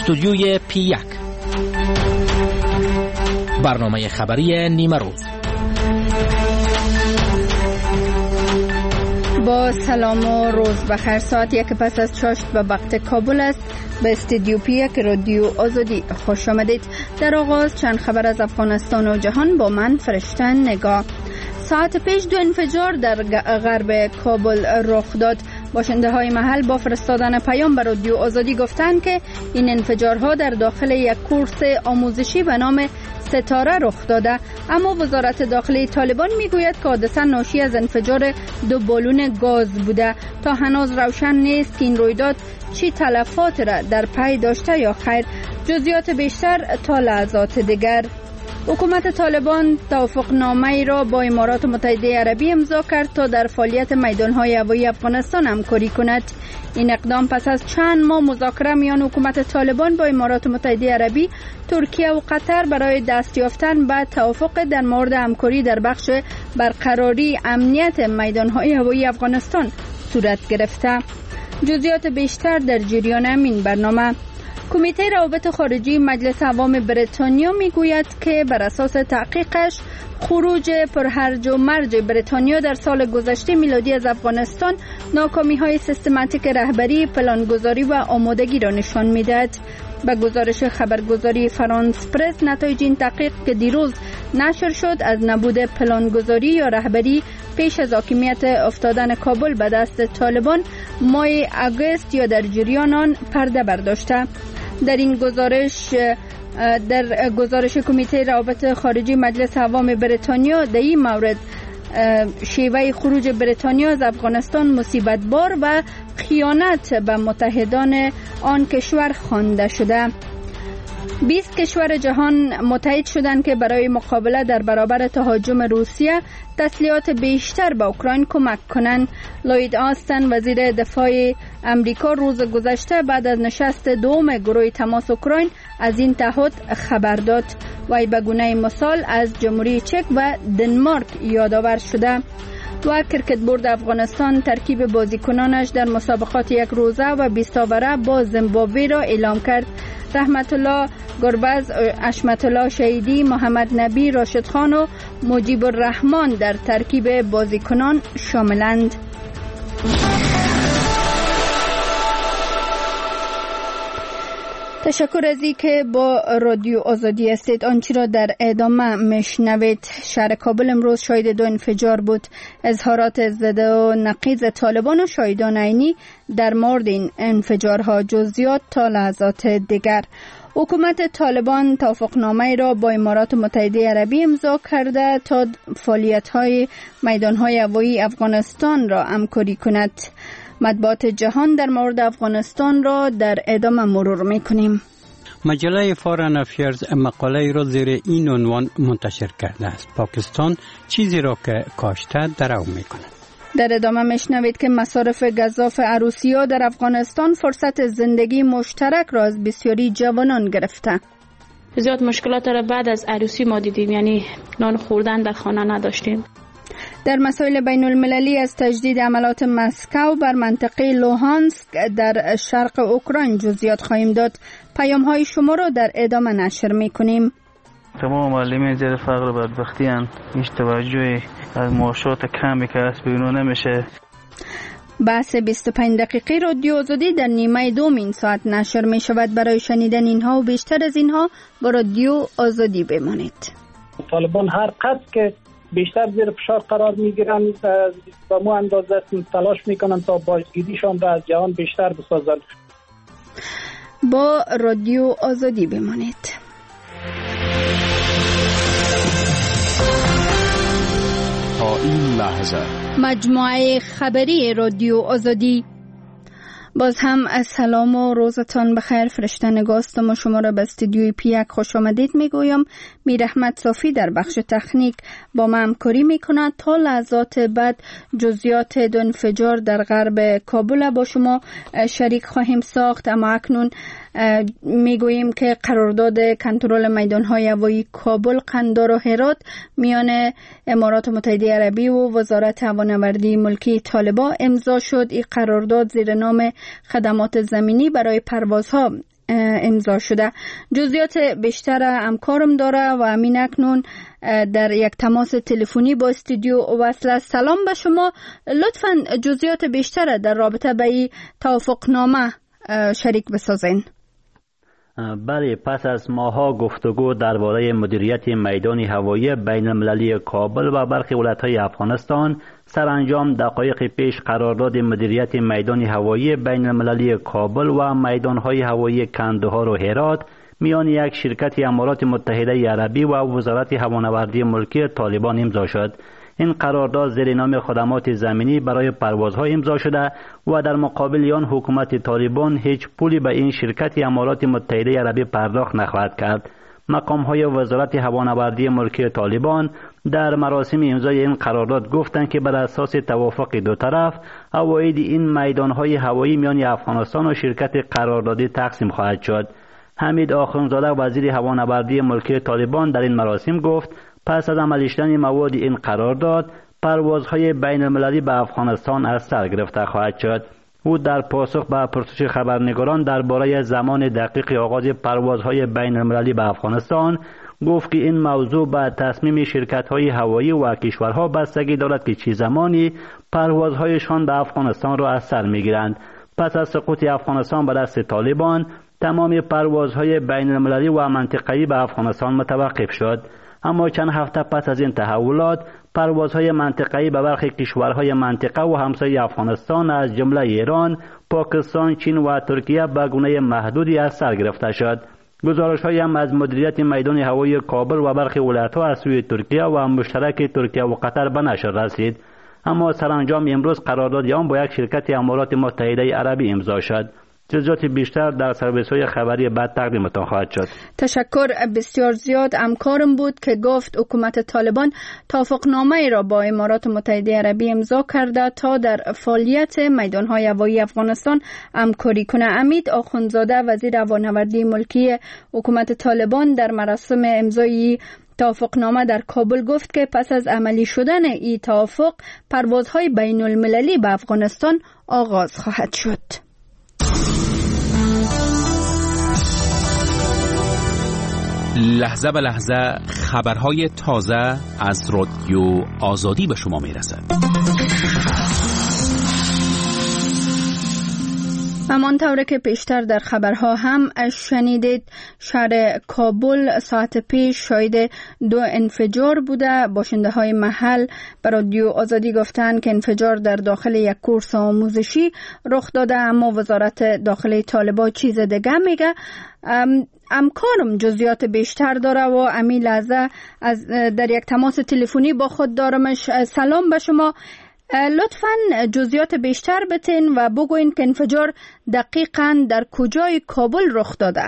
استودیوی P1 برنامه خبری نیمه روز. با سلام و روز بخیر. ساعت 1 پس از چاشت به وقت کابل است. به استودیو P1 رادیو آزادی خوش آمدید. در آغاز چند خبر از افغانستان و جهان با من فرشته نگاه. ساعت پیش 2 انفجار در غرب کابل رخ داد. باشنده های محل با فرستادن پیام به رادیو آزادی گفتند که این انفجارها در داخل یک کورس آموزشی به نام ستاره رخ داده، اما وزارت داخلی طالبان میگوید که حادثه ناشی از انفجار 2 بالون گاز بوده. تا هنوز روشن نیست که این رویداد چی تلفات را در پی داشته یا خیر. جزئیات بیشتر تا لحظات دیگر. حکومت طالبان توافقنامه‌ای را با امارات متحده عربی امضا کرد تا در فعالیت میدان‌های هوایی افغانستان همکاری کند. این اقدام پس از چند ماه مذاکره میان حکومت طالبان با امارات متحده عربی، ترکیه و قطر برای دست یافتن به توافق در مورد همکاری در بخش برقراری امنیت میدان‌های هوایی افغانستان صورت گرفته. جزئیات بیشتر در جریان همین برنامه. کمیته روابط خارجی مجلس عوام بریتانیا میگوید که بر اساس تحقیقش خروج پرهرج و مرج بریتانیا در سال گذشته میلادی از افغانستان ناکامی‌های سیستماتیک رهبری، پلانگذاری و آمادگی را نشان می‌دهد. به گزارش خبرگزاری فرانس پرس، نتایج این تحقیق که دیروز نشر شد از نبود پلانگذاری یا رهبری پیش از حاکمیت افتادن کابل به دست طالبان ماه آگوست یا در جریان آن پرده برداشته. در گزارش کمیته روابط خارجی مجلس عوام بریتانیا در این مورد شیوه خروج بریتانیا از افغانستان مصیبت بار و خیانت به متحدان آن کشور خوانده شده. 20 کشور جهان متحد شدند که برای مقابله در برابر تهاجم روسیه تسلیحات بیشتر به اوکراین کمک کنند. لوید آستن وزیر دفاع امریکا روز گذشته بعد از نشست دوم گروه تماس اوکراین از این تعهد خبر داد. وی به گونه مثال از جمهوری چک و دنمارک یادآور شده. و کرکت بورد افغانستان ترکیب بازیکنانش در مسابقات یک روزه و 20 اوره با زیمبابوه را اعلام کرد. رحمت الله گربز، اشمت الله شهیدی، محمد نبی، راشد خان و مجیب الرحمن در ترکیب بازیکنان شاملند. تشکر از اینکه با رادیو آزادی هستید. آنچه را در ادامه میشنوید. شهر کابل امروز شاهد 2 انفجار بود. اظهارات زده و نقیض طالبان و شاهدان عینی در مورد این انفجارها. جزئیات تا لحظات دیگر. حکومت طالبان توافقنامه را با امارات متحده عربی امضا کرده تا فعالیت‌های میدان‌های هوایی افغانستان را همکاری کند. مطبوعات جهان در مورد افغانستان را در ادامه مرور می‌کنیم. مجله فارن افیرز مقاله را زیر این عنوان منتشر کرده است: پاکستان چیزی را که کاشته درو می‌کند. در ادامه میشنوید که مصارف گزاف عروسی‌ها در افغانستان فرصت زندگی مشترک را از بسیاری جوانان گرفته. زیاد مشکلات را بعد از عروسی ما دیدیم، یعنی نان خوردن در خانه نداشتیم. در مسائل بین المللی از تجدید عملات مسکو بر منطقه لوهانسک در شرق اوکراین جزئیات خواهیم داد. پیام‌های شما را در ادامه نشر می‌کنیم. تمام معلمین زیر فقر و بدبختی اند. هیچ توجهی از معاشات کمی که از بیرون نمیشه. بحث 25 دقیقه رادیو آزادی در نیمه دوم این ساعت نشر می شود. برای شنیدن اینها و بیشتر از اینها با رادیو آزادی بمانید. طالبان هر قدر که بیشتر زیر فشار قرار میگیرن و مو اندازه تلاش میکنن تا بازگیریشان را از جهان بیشتر بسازند. با رادیو آزادی بمانید. تا این لحظه مجموعه خبری رادیو آزادی. باز هم از سلام و روزتان بخیر. فرشته نگاستم و شما را به استودیوی P1 خوش آمدید میگویم. میرحمت صافی در بخش تکنیک با ما همکاری میکند. تا لحظات بعد جزئیات 2 انفجار در غرب کابل با شما شریک خواهیم ساخت. اما اکنون میگوییم که قرارداد کنترل میدان‌های هوایی کابل، قندار و هرات میان امارات متحده عربی و وزارت هوانوردی ملکی طالبان امضا شد. این قرارداد زیر نام خدمات زمینی برای پروازها امضا شده. جزئیات بیشتر همکارم داره و امین اکنون در یک تماس تلفنی با استودیو وصل است. سلام به شما. لطفاً جزئیات بیشتر در رابطه با این توافقنامه شریک بسازین. بله، پس از ماها گفتگو درباره مدیریت میدان هوایی بین المللی کابل و برخی ولایت‌های افغانستان، سرانجام دقایق پیش قرارداد مدیریت میدان هوایی بین المللی کابل و میدان‌های هوایی کندهار و هرات میان یک شرکت امارات متحده عربی و وزارت هوانوردی ملکی طالبان امضا شد. این قرارداد زیر نام خدمات زمینی برای پروازها امضا شده و در مقابل آن حکومت طالبان هیچ پولی به این شرکت امارات متحده عربی پرداخت نخواهد کرد. مقام‌های وزارت هوانوردی ملکی طالبان در مراسم امضای این قرارداد گفتند که بر اساس توافق دو طرف عواید این میدان‌های هوایی میان افغانستان و شرکت قراردادی تقسیم خواهد شد. حمید آخونزاده وزیر هوانوردی ملکی طالبان در این مراسم گفت پس از عملی شدن مواد این قرارداد پروازهای بین المللی به افغانستان از سر گرفته خواهد شد. او در پاسخ به پرسش خبرنگاران درباره زمان دقیق آغاز پروازهای بین المللی به افغانستان گفت که این موضوع به تصمیم شرکت‌های هوایی و کشورها بستگی دارد که چه زمانی پروازهایشان به افغانستان را از سر می‌گیرند. پس از سقوط افغانستان به دست طالبان تمام پروازهای بین المللی و منطقه‌ای به افغانستان متوقف شد. اما چند هفته پس از این تحولات پروازهای منطقه‌ای به برخی کشورهای منطقه و همسایه افغانستان از جمله ایران، پاکستان، چین و ترکیه به گونه محدودی از سر گرفته شد. گزارش‌هایی هم از مدیریت میدان هوایی کابل و برخی ولایت‌ها از سوی ترکیه و مشترک ترکیه و قطر به نشر رسید. اما سرانجام امروز قرارداد آن با یک شرکت امارات متحده عربی امضا شد. جزئیات بیشتر در سرویس‌های خبری بعد تقدیمتان خواهد شد. تشکر بسیار زیاد. همکارم بود که گفت حکومت طالبان توافقنامه را با امارات متحده عربی امضا کرده تا در فعالیت میدان‌های هوایی افغانستان همکاری کنه. حمید آخونزاده وزیر هوانوردی ملکی حکومت طالبان در مراسم امضای توافقنامه در کابل گفت که پس از عملی شدن این توافق پروازهای بین المللی به افغانستان آغاز خواهد شد. لحظه به لحظه خبرهای تازه از رادیو آزادی به شما میرسد. همانطور که پیشتر در خبرها هم شنیدید، شهر کابل ساعت پیش شاهد 2 انفجار بوده. باشنده های محل به رادیو آزادی گفتند که انفجار در داخل یک کورس آموزشی رخ داده، اما وزارت داخلی طالبان چیز دیگه میگه. همکارم جزئیات بیشتر داره و امی لحظه در یک تماس تلفنی با خود دارمش. سلام به شما. لطفاً جزئیات بیشتر بتین و بگوین که انفجار دقیقاً در کجای کابل رخ داده؟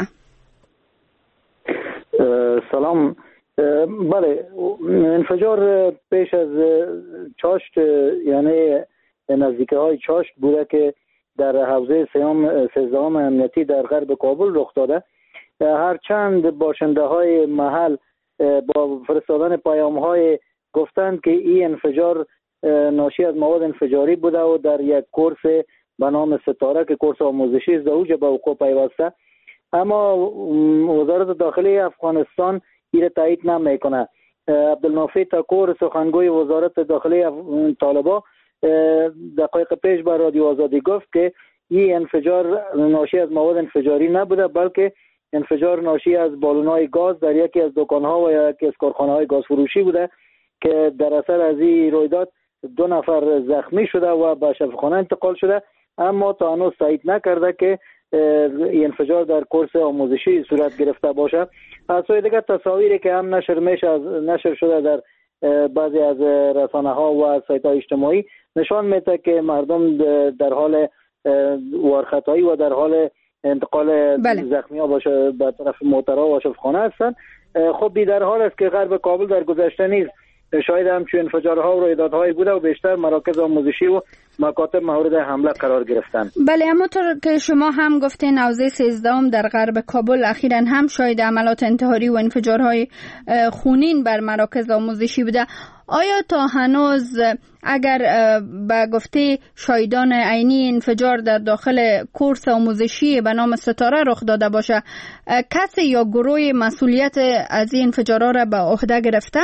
سلام. بله، انفجار پیش از چاشت، یعنی نزدیکی‌های چاشت بوده که در حوزه 13 امنیتی در غرب کابل رخ داده. هرچند باشنده های محل با فرستادن پیام های گفتند که این انفجار ناشی از مواد انفجاری بوده و در یک کورس به نام ستاره که کورس آموزشی است اوج به وقوع پیوسته، اما وزارت داخلی افغانستان این تایید نمیکنه. عبدالنافع تکور سخنگوی وزارت داخلی طالبان دقایق پیش به رادیو آزادی گفت که این انفجار ناشی از مواد انفجاری نبوده، بلکه انفجار ناشی از بالون‌های گاز در یکی از دکان‌ها و یکی از کارخانه‌های گاز فروشی بوده که در اثر از این رویداد 2 نفر زخمی شده و به شفاخانه انتقال شده، اما تا هنوز تایید نکرده که انفجار در کورس آموزشی صورت گرفته باشه. از سوی دیگر تصاویری که هم نشر شده در بعضی از رسانه‌ها و سایت‌های اجتماعی نشان میده که مردم در حال وارخطایی و در حال انتقال زخمی‌ها باشه به طرف موترها و شفاخانه هستند. خب در حال است که غرب کابل در گذشته نیز شاید همچون انفجارها و رویدادهایی بوده و بیشتر مراکز آموزشی و مکاتب مورد حمله قرار گرفتند. بله، همونطور که شما هم گفتین حوزه 13 در غرب کابل اخیراً هم شاهد عملات انتحاری و انفجارهای خونین بر مراکز آموزشی بوده. آیا تا هنوز اگر به گفته شاهدان عینی انفجار در داخل کورس آموزشی به نام ستاره رخ داده باشه، کسی یا گروه مسئولیت از این انفجارها را به عهده گرفته؟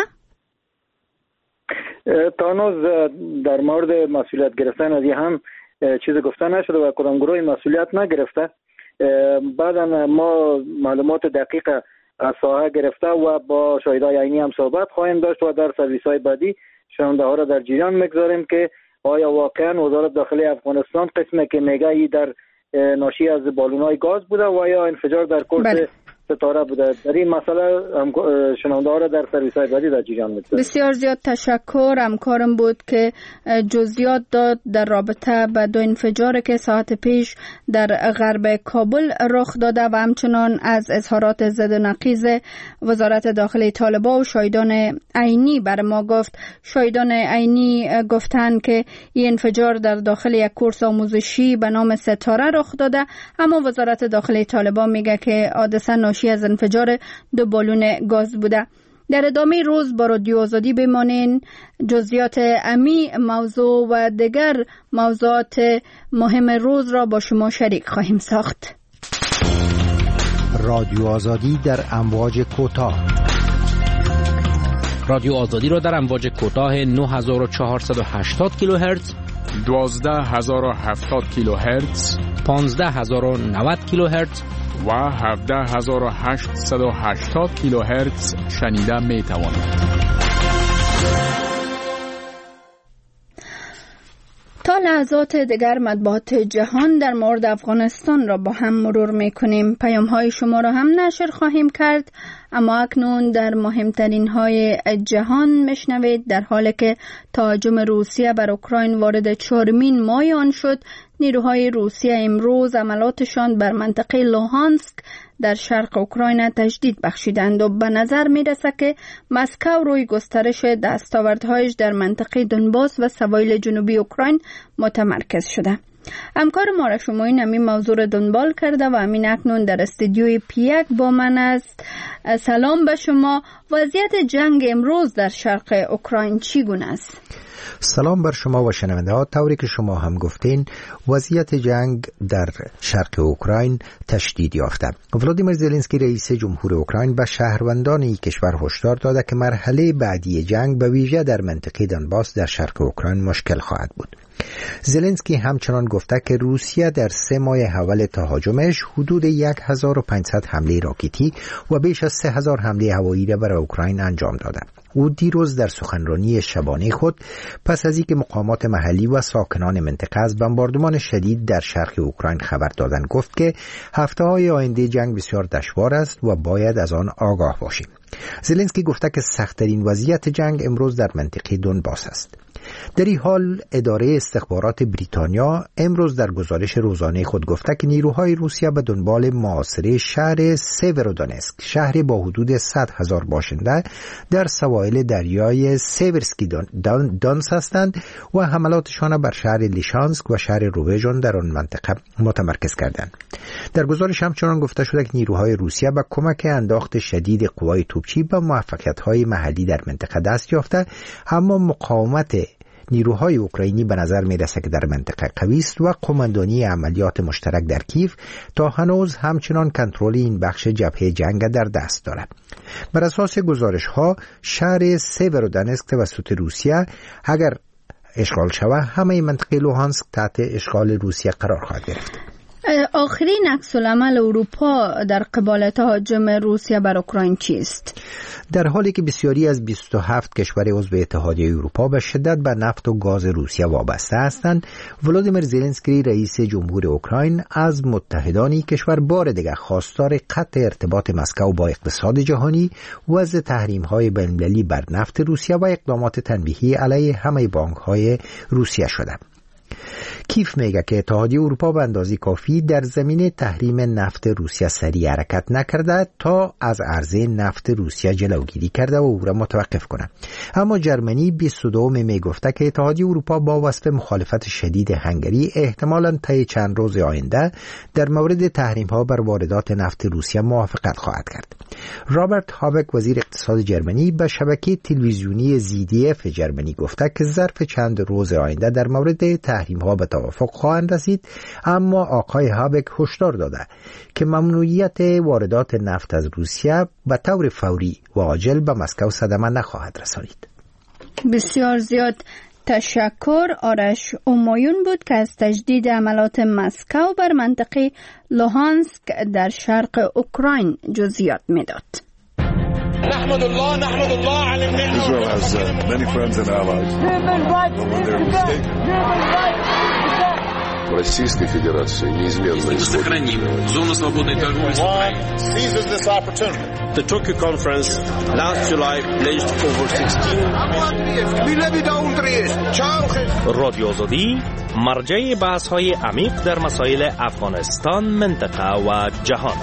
تا هنوز در مورد مسئولیت گرفتن از این هم چیز گفته نشده و کدام گروه مسئولیت نگرفته. بعدا ما معلومات دقیق از ساحه گرفته و با شاهدای عینی هم صحبت خواهیم داشت و در سرویس های بعدی شنونده ها را در جریان میگذاریم که آیا واقعا وزارت داخلی افغانستان قسمی که میگه ای در ناشی از بالونای گاز بوده و یا انفجار در کورس ستاره بوده. در این مسئله شنونده ها را در سرویس های بعدی در جریان میگذاریم. بسیار زیاد تشکر. همکارم بود که جزئیات داد در رابطه با دو انفجار که ساعت پیش در غرب کابل رخ داده و همچنان از اظهارات ضد و نقیض وزارت داخلی طالبان و شاهدان عینی بر ما گفت. شاهدان عینی گفتند که این انفجار در داخل یک کورس آموزشی به نام ستاره رخ داده، اما وزارت داخلی طالبان میگه که حادثه ناشی از انفجار دو بالون گاز بوده. در ادامه روز با رادیو آزادی بمانین. جزئیات امی موضوع و دیگر موضوعات مهم روز را با شما شریک خواهیم ساخت. رادیو آزادی در امواج کوتاه. رادیو آزادی را در امواج کوتاه 9480 کیلوهرتز، 12070 کیلوهرتز، 15090 کیلوهرتز و 17880 کیلوهرتز شنیده می توانید. تا لحظات دیگر مطبوعات جهان در مورد افغانستان را با هم مرور میکنیم. پیام های شما را هم نشر خواهیم کرد، اما اکنون در مهمترین های جهان میشنوید. در حالی که تهاجم روسیه بر اوکراین وارد 4مین ماه آن شد، نیروهای روسیه امروز عملاتشان بر منطقه لوهانسک در شرق اوکراین تجدید بخشیدند و به نظر میرسه که مسکو روی گسترش دستاوردهایش در منطقه دونباس و سواحل جنوبی اوکراین متمرکز شده. همکار ما را شما این موضوع را دنبال کرده و امین اکنون در استودیوی پیک با من است. سلام به شما. وضعیت جنگ امروز در شرق اوکراین چگونه است؟ سلام بر شما و شنونده ها. طوری که شما هم گفتین، وضعیت جنگ در شرق اوکراین تشدید یافته. ولادیمیر زلنسکی رئیس جمهور اوکراین به شهروندان این کشور هشدار داده که مرحله بعدی جنگ به ویژه در منطقه دونباس در شرق اوکراین مشکل خواهد بود. زلنسکی همچنان گفته که روسیه در 3 ماه اول تهاجمش حدود 1500 حمله راکتی و بیش از 3000 حمله هوایی را بر اوکراین انجام داده. او دیروز در سخنرانی شبانه خود پس از اینکه مقامات محلی و ساکنان منطقه از بمباردمان شدید در شرق اوکراین خبر دادند گفت که هفته‌های آینده جنگ بسیار دشوار است و باید از آن آگاه باشیم. زلنسکی گفته که سخت‌ترین وضعیت جنگ امروز در منطقه دونباس است. در این حال اداره استخبارات بریتانیا امروز در گزارش روزانه خود گفته که نیروهای روسیه به دنبال محاصره شهر سیورودونسک، شهری با حدود 100,000 باشنده در سواحل دریای سیورسکی دونس هستند و حملاتشان بر شهر لیشانسک و شهر روژون در آن منطقه متمرکز کردند. در گزارش همچنان گفته شده که نیروهای روسیه با کمک انداخت شدید قوای توپچی به موفقیت‌های محلی در منطقه دست یافته، اما مقاومت نیروهای اوکراینی به نظر میرسه که در منطقه قوی است و قماندانی عملیات مشترک در کیف تا هنوز همچنان کنترل این بخش جبهه جنگ در دست دارد. بر اساس گزارش ها شهر سیورودونسک توسط روسیه اگر اشغال شود همه منطقه لوهانسک تحت اشغال روسیه قرار خواهد گرفت. آخرین عکس‌العمل اروپا در قبال تهاجم روسیه بر اوکراین چیست؟ در حالی که بسیاری از 27 کشور عضو اتحادیه اروپا به شدت به نفت و گاز روسیه وابسته هستند، ولادیمیر زلنسکی رئیس جمهور اوکراین از متحدان کشور بار دیگر خواستار قطع ارتباط مسکو با اقتصاد جهانی، وضع تحریم‌های بین‌المللی بر نفت روسیه و اقدامات تنبیهی علیه همه بانک‌های روسیه شده. کیف میگه که اتحادیه اروپا به اندازه کافی در زمینه تحریم نفت روسیه سریع حرکت نکرده تا از عرضه نفت روسیه جلوگیری کرده و او را متوقف کنه. اما جرمنی 22 میگفته که اتحادیه اروپا با وصف مخالفت شدید هنگری احتمالاً طی چند روز آینده در مورد تحریم ها بر واردات نفت روسیه موافقت خواهد کرد. رابرت هابک وزیر اقتصاد جرمنی به شبکه تلویزیونی ZDF جرمنی گفته که ظرف چند روز آینده در مورد تحریم ها به توافق خواهند رسید، اما آقای هابک هشدار داده که ممنوعیت واردات نفت از روسیه به طور فوری و عاجل به مسکو صدمه نخواهد رسانید. بسیار زیاد تشکر. آرش اومایون بود که از تجدید عملات مسکو بر منطقه لوهانسک در شرق اوکراین جزئیات میداد. نحمد الله على Israel has many friends and allies. Российской Федерации неизменно сохраним зону свободной торговли с Украиной. seizes this opportunity. The Tokyo conference last July pledged over 16 رادیو آزادی مرجع بحث‌های عمیق در مسائل افغانستان، منطقه و جهان.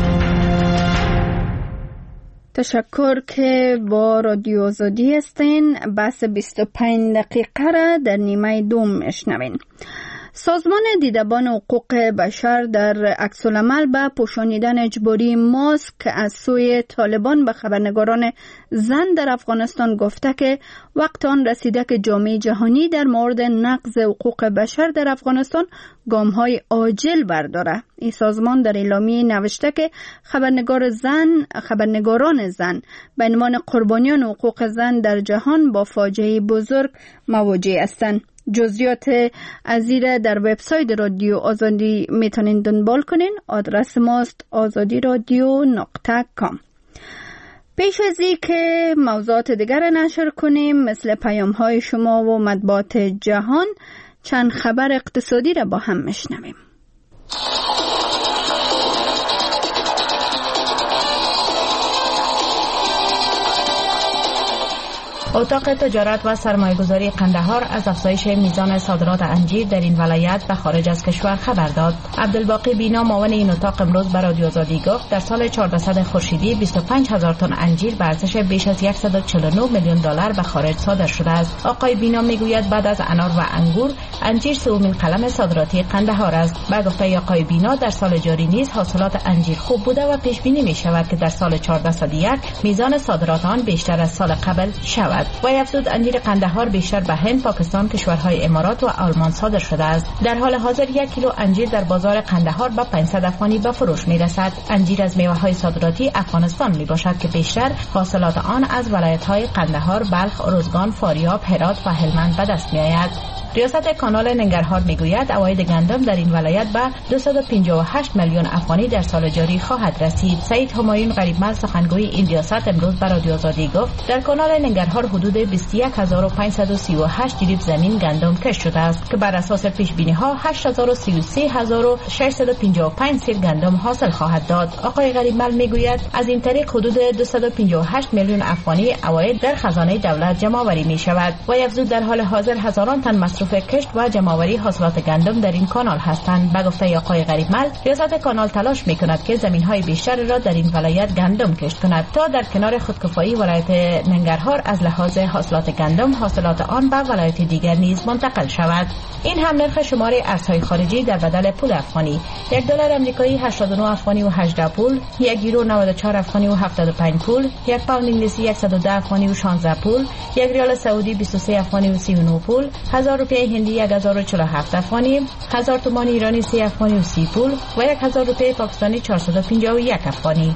تشکر که با رادیو آزادی هستین. بحث 25 دقیقه را در نیمه دوم میشنوین. سازمان دیدبان حقوق بشر در عکس‌العمل به پوشانیدن اجباری ماسک از سوی طالبان به خبرنگاران زن در افغانستان گفته که وقت آن رسیده که جامعه جهانی در مورد نقض حقوق بشر در افغانستان گام‌های عاجل برداره. این سازمان در اعلامیه نوشته که خبرنگاران زن به عنوان قربانیان حقوق زن در جهان با فاجعه بزرگ مواجه هستند. جزئیات ازیره در وبسایت رادیو آزادی میتونین دنبال کنین. آدرس ماست azadiradyo.com. پیش از این که موضوعات دیگر نشر کنیم، مثل پیام های شما و مطبوعات جهان، چند خبر اقتصادی را با هم میشنویم. اتاق تجارت و سرمایه‌گذاری قندهار از افزایش میزان صادرات انجیر در این ولایت به خارج از کشور خبر داد. عبدالباقی بینا معاون این اتاق امروز به رادیو آزادی گفت در سال 1400 خورشیدی 25000 تن انجیر به ارزش بیش از 149 میلیون دلار به خارج صادر شده است. آقای بینا میگوید بعد از انار و انگور، انجیر سومین قلم صادراتی قندهار است. به گفته آقای بینا در سال جاری نیز حاصلات انجیر خوب بوده و پیش بینی می شود که در سال 1401 میزان صادرات آن بیشتر از سال قبل شود. و افزود انجیر قندهار بیشتر به هند، پاکستان، کشورهای امارات و آلمان صادر شده است. در حال حاضر 1 کیلو انجیر در بازار قندهار به 500 افغانی به فروش می رسد. انجیر از میوه‌های صادراتی افغانستان می باشد که بیشتر حاصلات آن از ولایت‌های قندهار، بلخ، ارزگان، فاریاب، هرات و هلمند به دست می آید. ریاست کانال ننگرهار میگوید عواید گندم در این ولایت به 258 میلیون افغانی در سال جاری خواهد رسید. سعید همایون غریبمل سخنگوی این ریاست امروز به رادیو آزادی گفت در کانال ننگرهار حدود 21538 جریب زمین گندم کشت شده است که بر اساس پیش بینی ها 833655 سیر گندم حاصل خواهد داد. آقای غریبمل میگوید از این طریق حدود 258 میلیون افغانی عواید در خزانه دولت جمع آوری می شود. و افزود در حال حاضر هزاران تن مصرف کشت و جمع‌آوری حاصلات گندم در این کانال هستند. به گفته آقای غریبمل ریاست کانال تلاش می‌کند که زمین‌های بیشتر را در این ولایت گندم کشت کند تا در کنار خودکفایی ولایت ننگرهار از لحاظ حاصلات گندم حاصلات آن به ولایت دیگر نیز منتقل شود. این هم نرخ شمار ارزهای خارجی در بدل پول افغانی: $1 آمریکایی 89 افغانی و 18 پول، 1 یورو 94 افغانی و 75 پول، 1 پوند انگلیسی 110 افغانی و 16 پول، 1 ریال سعودی 23 افغانی و 39 پول، 1000 روپیه هندی 1047 افغانی، 1000 تومان ایرانی 3 افغانی و 30 پول و 1000 روپیه پاکستانی 451 افغانی.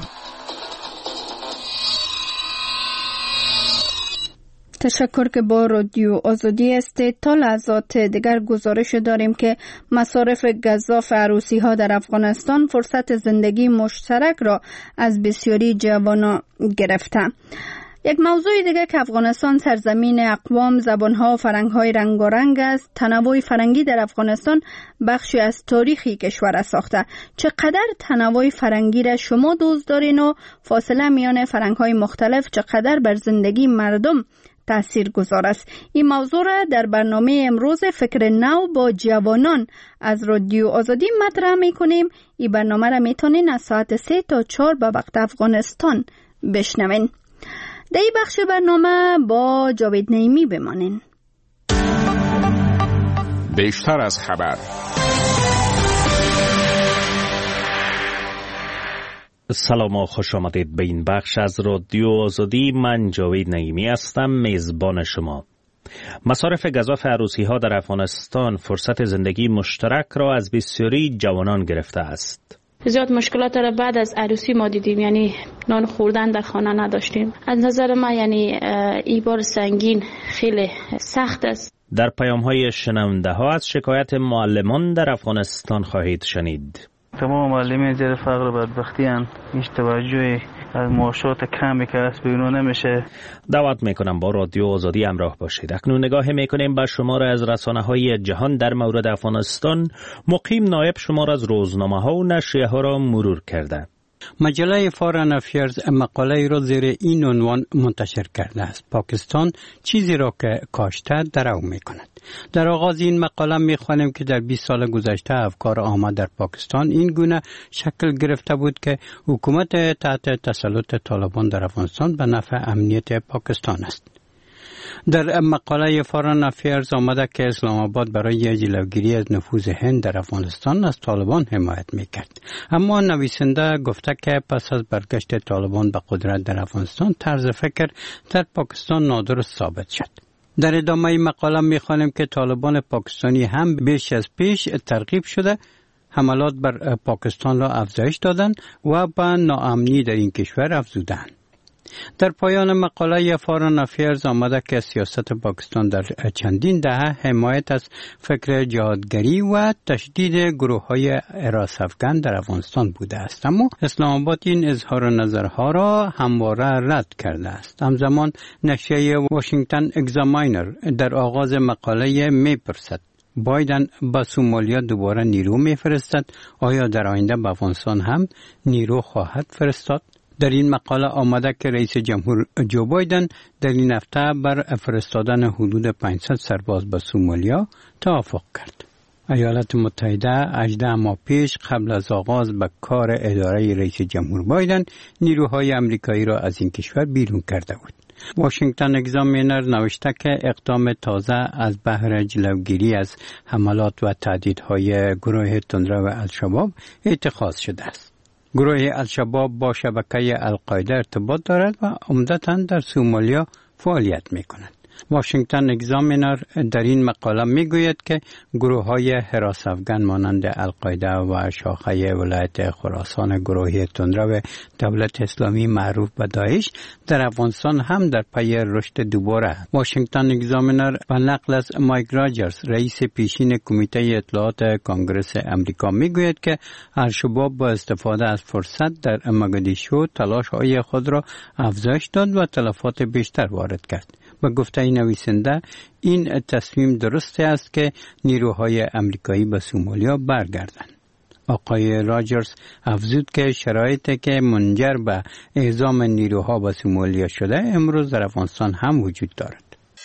تشکر که با رادیو آزادی هستید. تا لحظات دیگر گزارش داریم که مصارف گزاف عروسی ها در افغانستان فرصت زندگی مشترک را از بسیاری جوانان گرفته. یک موضوع دیگر که افغانستان سرزمین اقوام، زبانها و فرهنگ‌های رنگارنگ است. تنوع فرهنگی در افغانستان بخشی از تاریخی کشور ساخته. چقدر تنوع فرهنگی را شما دوست دارین و فاصله میان فرهنگ‌های مختلف چقدر بر زندگی مردم تأثیر گذار است. این موضوع را در برنامه امروز فکر نو با جوانان از رادیو آزادی مطرح میکنیم. این برنامه را میتونین از ساعت 3 تا 4 به وقت افغانستان بشنوین. در این بخش برنامه با جاوید نعیمی بمانین. بیشتر از خبر. سلام و خوش آمدید به این بخش از رادیو آزادی. من جاوید نعیمی هستم، میزبان شما. مصارف گزاف عروسی ها در افغانستان فرصت زندگی مشترک را از بسیاری جوانان گرفته است. زیاد مشکلات را بعد از عروسی ما دیدیم، یعنی نان خوردن در خانه نداشتیم. از نظر من یعنی این بار سنگین خیلی سخت است. در پیام های شنونده ها از شکایت معلمان در افغانستان خواهید شنید. تمام معلمین زیر فقر و بدبختی هستند. هیچ توجهی از معاشات کمی که هست به اونها نمیشه. دعوت میکنم با رادیو آزادی همراه باشید. اکنون نگاه میکنیم به شمار از رسانه‌های جهان در مورد افغانستان. مقیم نایب شمار از روزنامه ها و نشریه ها را مرور کرده. مجله فارن افیرز مقاله را زیر این عنوان منتشر کرده است: پاکستان چیزی را که کاشته درو میکند. در آغاز این مقاله میخوانیم که در 20 سال گذشته افکار عامه در پاکستان این گونه شکل گرفته بود که حکومت تحت تسلط طالبان در افغانستان به نفع امنیت پاکستان است. در مقاله فارن افیرز آمده که اسلام آباد برای جلوگیری از نفوذ هند در افغانستان از طالبان حمایت میکرد. اما نویسنده گفته که پس از برگشت طالبان به قدرت در افغانستان طرز فکر در پاکستان نادرست ثابت شد. در ادامه مقاله میخوانیم که طالبان پاکستانی هم بیش از پیش ترغیب شده حملات بر پاکستان را افزایش دادند و به ناامنی در این کشور افزودند. در پایان مقاله فارن افیرز آمده که سیاست پاکستان در چندین دهه حمایت از فکر جهادگری و تشدید گروه‌های حراسافگن در افغانستان بوده است، اما اسلام آباد این اظهار نظرها را همواره رد کرده است. همزمان نشریه واشنگتن اگزاماینر در آغاز مقاله میپرسد: بایدن به سومالیا دوباره نیرو میفرستد؟ آیا در آینده به افغانستان هم نیرو خواهد فرستاد؟ در این مقاله آمده که رئیس جمهور جو بایدن در این هفته بر فرستادن حدود 500 سرباز به سومالیا توافق کرد. ایالات متحده 18 ماه پیش قبل از آغاز به کار اداره رئیس جمهور بایدن نیروهای امریکایی را از این کشور بیرون کرده بود. واشنگتن اگزامینر نوشته که اقدام تازه از بهر جلوگیری از حملات و تهدیدهای گروه تندرو الشباب اتخاذ شده است. گروه الشباب با شبکه القاعده ارتباط دارد و عمدتاً در سومالیا فعالیت می‌کند. واشنگتن اگزامینر در این مقاله میگوید که گروه‌های حراسافگن مانند القاعده و شاخه ولایت خراسان گروه تندرو دولت اسلامی معروف به داعش در افغانستان هم در پی رشد دوباره. واشنگتن اگزامینر به نقل از مایک راجرز رئیس پیشین کمیته اطلاعات کانگرس امریکا میگوید که الشباب با استفاده از فرصت در مگادیشو تلاش‌های خود را افزایش داد و تلفات بیشتر وارد کرد. به گفته نویسنده این تصمیم درسته است که نیروهای امریکایی به سومالیا برگردند. آقای راجرز افزود که شرایطی که منجر به اعزام نیروها به سومالیا شده امروز در افغانستان هم وجود دارد.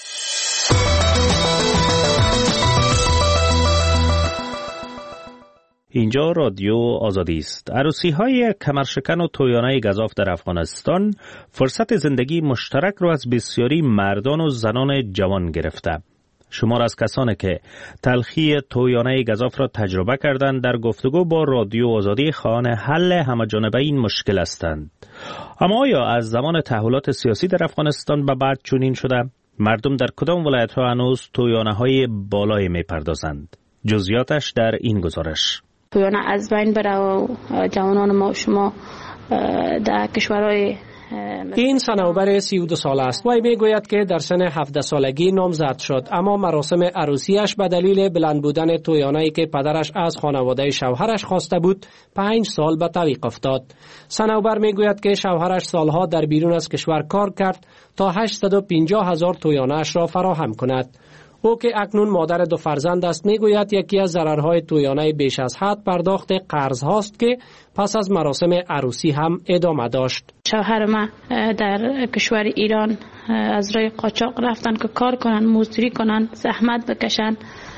اینجا رادیو آزادی است. عروسی‌های کمرشکن و تویانه گزاف در افغانستان فرصت زندگی مشترک را از بسیاری مردان و زنان جوان گرفته. شمار از کسانی که تلخی تویانه گزاف را تجربه کردند در گفتگو با رادیو آزادی خواهان حل همه‌جانبه این مشکل هستند. اما آیا از زمان تحولات سیاسی در افغانستان به بعد چنین شده؟ مردم در کدام ولایت‌ها هنوز تویانه‌های بالایی می‌پردازند؟ جزئیاتش در این گزارش. تویانه از بین بره و جوانان ما و شما در کشورهای این صنوبر 32 ساله است. وی میگوید که در سن 17 سالگی نامزد شد، اما مراسم عروسیش به دلیل بلند بودن تویانه‌ای که پدرش از خانواده شوهرش خواسته بود 5 سال به تعویق افتاد. صنوبر میگوید که شوهرش سالها در بیرون از کشور کار کرد تا 850,000 تویانه‌اش را فراهم کند. او که اکنون مادر 2 فرزند است میگوید یکی از ضررهای تویانه بیش از حد پرداخت قرض هاست که پس از مراسم عروسی هم ادامه داشت. شوهر من در کشور ایران از راه قاچاق رفتن که کار کنن، مزدوری کنن، زحمت بکشن.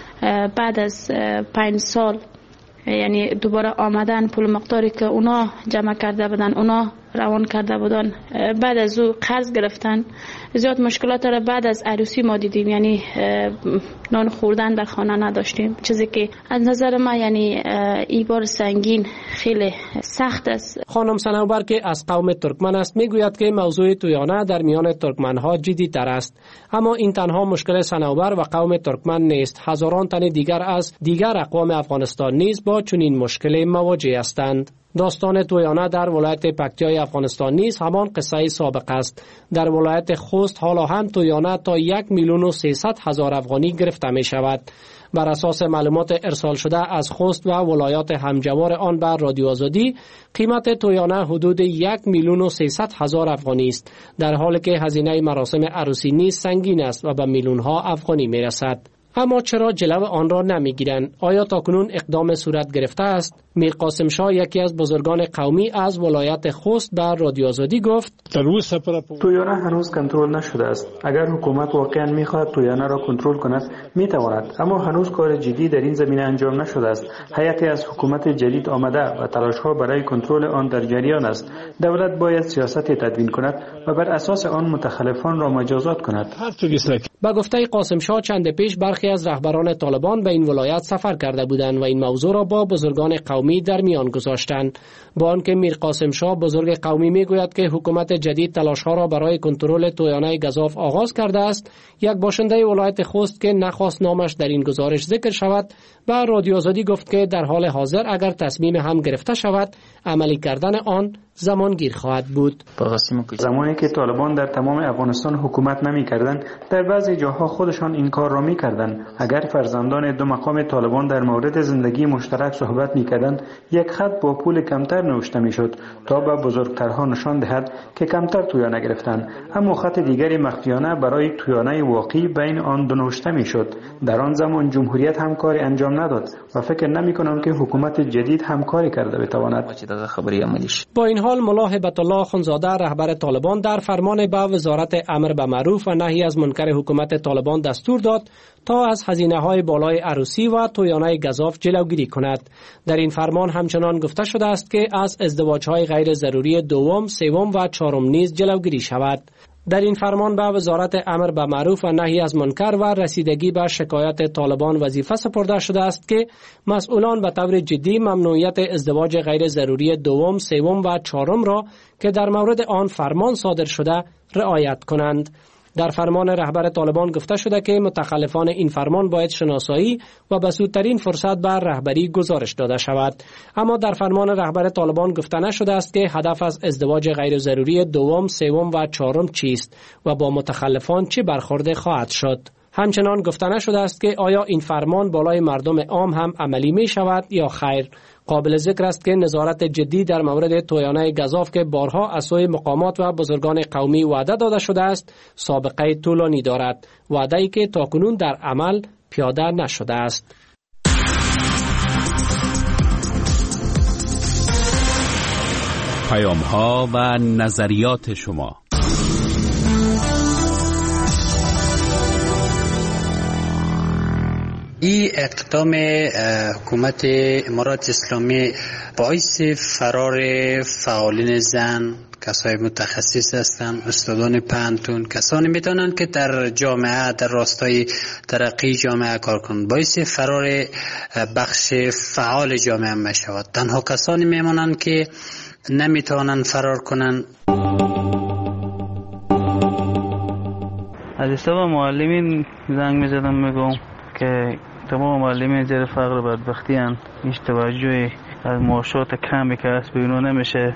بعد از 5 سال یعنی دوباره آمدن، پول مقداری که اونا جمع کرده بودن، اونا روان کرده بودن، بعد از او قرض گرفتن. زیاد مشکلات را بعد از عروسی ما دیدیم، یعنی نان خوردن در خانه نداشتیم، چیزی که از نظر من یعنی این بار سنگین خیلی سخت است. خانم صنوبر که از قوم ترکمن است میگوید که موضوع تویانه در میان ترکمن ها جدی تر است، اما این تنها مشکل صنوبر و قوم ترکمن نیست. هزاران تن دیگر از دیگر اقوام افغانستان نیز با چنین مشکل مواجه هستند. داستان تویانه در ولایت پکتیای افغانستان نیز همان قصه سابق است. در ولایت خوست حالا هم تویانه تا 1,300,000 افغانی گرفته می شود. بر اساس معلومات ارسال شده از خوست و ولایات همجوار آن بر رادیو آزادی، قیمت تویانه حدود 1,300,000 افغانی است، در حالی که هزینه مراسم عروسی نیز سنگین است و به میلیون‌ها افغانی می رسد. اما چرا جلو آن را نمیگیرند؟ آیا تاکنون اقدام صورت گرفته است؟ میر قاسم شاه یکی از بزرگان قومی از ولایت خوست بر رادیو آزادی گفت: تویانه هنوز کنترل نشده است. اگر حکومت واقعا میخواهد تویانه را کنترل کند میتواند، اما هنوز کار جدی در این زمینه انجام نشده است. هیئتی از حکومت جدید آمده و تلاش‌ها برای کنترل آن در جریان است. دولت باید سیاست تدوین کند و بر اساس آن متخلفان را مجازات کند. با گفته قاسم شاه چند پیش برخی از رهبران طالبان به این ولایت سفر کرده بودند و این موضوع را با بزرگان قومی در میان گذاشتند. با آنکه میر قاسم شاه بزرگ قومی میگوید که حکومت جدید تلاش‌ها را برای کنترل تویانه گزاف آغاز کرده است، یک باشنده ولایت خوست که نخواست نامش در این گزارش ذکر شود و رادیو آزادی گفت که در حال حاضر اگر تصمیم هم گرفته شود عملی کردن آن زمانگیر خواهد بود. زمانی که طالبان در تمام افغانستان حکومت نمی‌کردند، در بعضی جاها خودشان این کار را می‌کردند. اگر فرزندان 2 مقام طالبان در مورد زندگی مشترک صحبت می‌کردند، یک خط با پول کمتر نوشته می‌شد تا به بزرگترها نشان دهد که کمتر تویانه گرفتند، اما خط دیگری مخفیانه برای تویانه واقعی بین آن دو نوشته می‌شد. در آن زمان جمهوریت هم کاری انجام نداد و فکر نمی‌کنم که حکومت جدید همکاری کرده بتواند. با این حال ملا هبت الله خونزاده رهبر طالبان در فرمان به وزارت امر به معروف و نهی از منکر حکومت طالبان دستور داد تا از هزینه‌های بالای عروسی و تویانه گزاف جلوگیری کند. در این فرمان همچنان گفته شده است که از ازدواج‌های غیر ضروری دوم، سوم و چهارم نیز جلوگیری شود. در این فرمان به وزارت امر به معروف و نهی از منکر و رسیدگی به شکایت طالبان وظیفه سپرده شده است که مسئولان به طور جدی ممنوعیت ازدواج غیر ضروری دوم، سوم و چهارم را که در مورد آن فرمان صادر شده رعایت کنند. در فرمان رهبر طالبان گفته شده که متخلفان این فرمان باید شناسایی و به سودترین فرصت بر رهبری گزارش داده شود. اما در فرمان رهبر طالبان گفته نشده است که هدف از ازدواج غیر ضروری دوم، سوم و چهارم چیست و با متخلفان چه برخورد خواهد شد. همچنان گفته نشده است که آیا این فرمان بالای مردم عام هم عملی می شود یا خیر. قابل ذکر است که نظارت جدی در مورد تویانه گزاف که بارها از سوی مقامات و بزرگان قومی وعده داده شده است سابقه طولانی دارد، وعده‌ای که تاکنون در عمل پیاده نشده است. پیام‌ها و نظریات شما. این اقدام حکومت امارات اسلامی باعث فرار فعالین زن، کسای متخصص هستند، استادان پانتون، کسانی میتونن که در جامعه در راستای ترقی جامعه کار کنند، باعث فرار بخش فعال جامعه میشود. تنها کسانی میمونن که نمیتونن فرار کنن. از حساب معلمین زنگ میزدم میگم که تمام معلمین زیر فقر و بدبختی هستند، هیچ توجهی از معاشات کمی که هست به اینو نمیشه.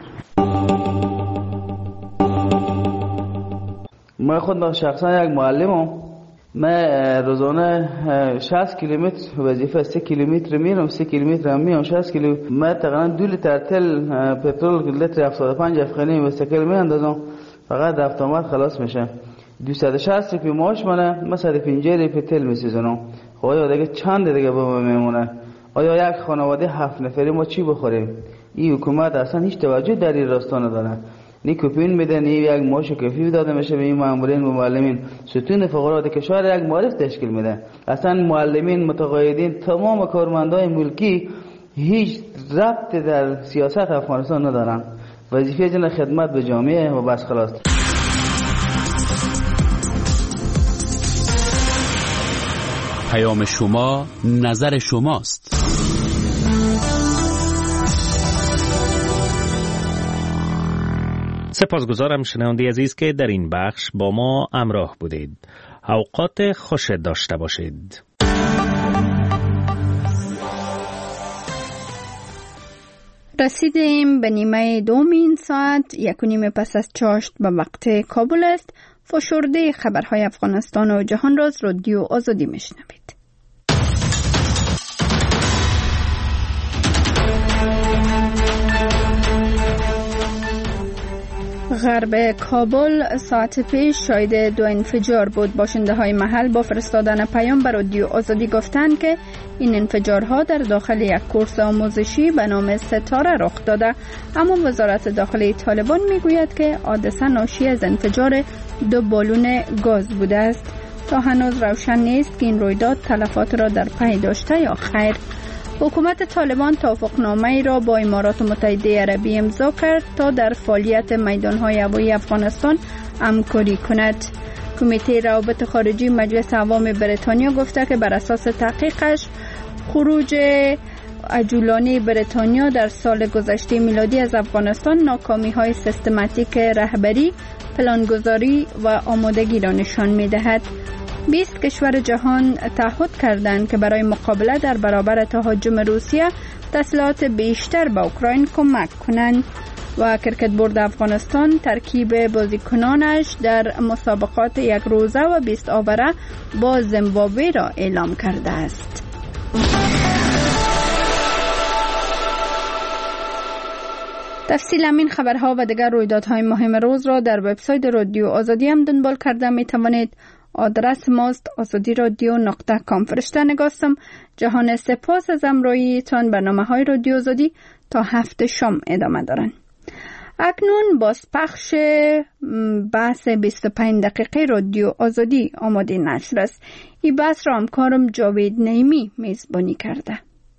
من خود شخصا یک معلمم. من روزانه 60 کیلومتر وظیفه 3 کیلومتر میرم، 3 کیلومتر هم میام 60 کیلو. من تقریبا 2 لیتر تل پترول لیتر 75 افغانی مستقل میاندازم، فقط رفت آمد خلاص میشه. 260 روپیه معاش منه، من 150 روپیه تل میسوزونم. خب آیا دیگه چند دیگه به ما میمونه؟ آیا یک خانواده 7 نفری ما چی بخوریم؟ این حکومت اصلا هیچ توجه در این راستا نداره. نی کوپین میده، نی یک معاش کافی داده میشه به این مامورین و معلمین. ستون فقرات کشور یک معرف تشکیل میده. اصلا معلمین، متقاعدین، تمام کارمندای ملکی هیچ ربط در سیاست افغانستان ندارن. وظیفه جن خدمت به جامعه و بس خلاص. پیام شما، نظر شماست. سپاسگزارم شنونده عزیز که در این بخش با ما همراه بودید. اوقات خوش داشته باشید. رسیدیم به نیمه دوم این ساعت، 1:30 پس از چاشت به وقت کابل است. فشرده خبرهای افغانستان و جهان را از رادیو آزادی میشنوید. غرب کابل ساعت پیش شاهد 2 انفجار بود. باشنده های محل با فرستادن پیام به رادیو آزادی گفتند که این انفجارها در داخل یک کورس آموزشی به نام ستاره رخ داده، اما وزارت داخلی طالبان میگوید که حادثه ناشی از انفجار 2 بالون گاز بوده است. تا هنوز روشن نیست که این رویداد تلفات را در پی داشته یا خیر. حکومت طالبان توافقنامه‌ای را با امارات متحده عربی امضا کرد تا در فعالیت میدان‌های هوایی افغانستان همکاری کند. کمیته روابط خارجی مجلس عوام بریتانیا گفته که بر اساس تحقیقش خروج عجولانه بریتانیا در سال گذشته میلادی از افغانستان ناکامی‌های سیستماتیک رهبری، پلانگذاری و آمادگی را نشان می‌دهد. 20 کشور جهان تعهد کردند که برای مقابله در برابر تهاجم روسیه تسلیحات بیشتر به اوکراین کمک کنند و کرکت بورد افغانستان ترکیب بازیکنانش در مسابقات 1 روزه و 20 آوره با زیمبابوه را اعلام کرده است. تفصیل این خبرها و دیگر رویدادهای مهم روز را در وبسایت رادیو آزادی هم دنبال کرده می توانید. آدرس ماست azadi.radio.com. فرشته نگاستم. جهان سپاس از همراهیتان. برنامه‌های رادیو آزادی تا 7 شام ادامه دارند. اکنون باز پخش بحث 25 دقیقه رادیو آزادی آماده نشر است. این بحث را همکارم جاوید نعیمی میزبانی کرده.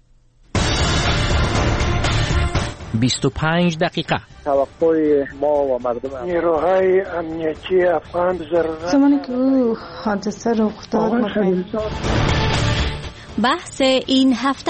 25 دقیقه. توقع ما و مردم نیروهای امنیتی افغان زمانی که حادثه رخ داد بحث این هفته.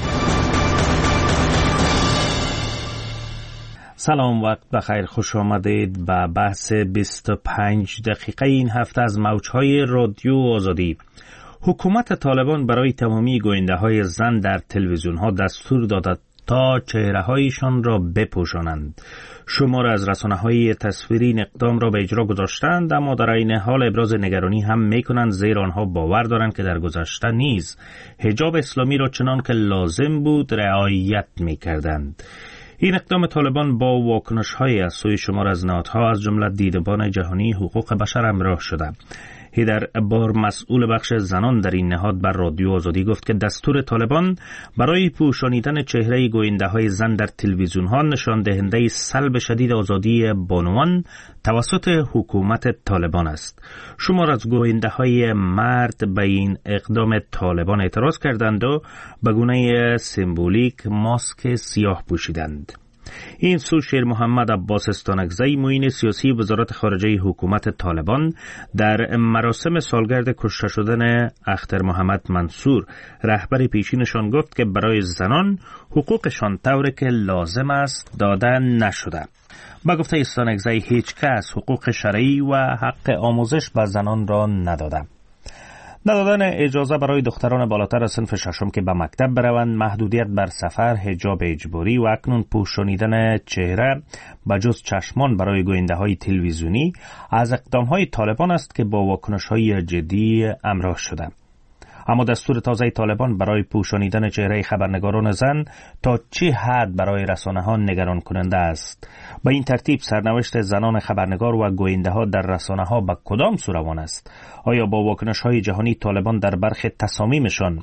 سلام، وقت بخیر، خوش آمدید به بحث 25 دقیقه این هفته از موجهای رادیو آزادی. حکومت طالبان برای تمامی گوینده های زن در تلویزیون ها دستور داده تا چهره هایشان را بپوشانند. شمار از رسانه های تصویری این اقدام را به اجرا گذاشتند، اما در این حال ابراز نگرانی هم میکنند، زیرا آنها باور دارند که در گذشته نیز حجاب اسلامی را چنان که لازم بود رعایت میکردند. این اقدام طالبان با واکنش های از سوی شمار از نهادها از جمله دیدبان جهانی حقوق بشر همراه شده. هیدر بار، مسئول بخش زنان در این نهاد، بر رادیو آزادی گفت که دستور طالبان برای پوشانیدن چهره گوینده های زن در تلویزیون ها نشان دهنده سلب شدید آزادی بانوان توسط حکومت طالبان است. شمار از گوینده های مرد به این اقدام طالبان اعتراض کردند و به گونه سمبولیک ماسک سیاه پوشیدند. این سو شیر محمد عباس استانکزی، معین سیاسی وزارت خارجه حکومت طالبان، در مراسم سالگرد کشته شدن اختر محمد منصور، رهبر پیشینشان، گفت که برای زنان حقوقشان طوری که لازم است داده نشده. با گفته استانکزی هیچ کس حقوق شرعی و حق آموزش به زنان را نداده. ندادن اجازه برای دختران بالاتر از صنف ششم که به مکتب بروند، محدودیت بر سفر، حجاب اجباری و اکنون پوشانیدن چهره به جز چشمان برای گوینده های تلویزیونی از اقدام های طالبان است که با واکنش های جدی همراه شده. اما دستور تازه طالبان برای پوشانیدن چهره خبرنگاران زن تا چه حد برای رسانه‌ها نگران کننده است؟ با این ترتیب سرنوشت زنان خبرنگار و گوینده‌ها در رسانه‌ها به کدام سو روان است؟ آیا با واکنش‌های جهانی طالبان در برخی تصامیمشان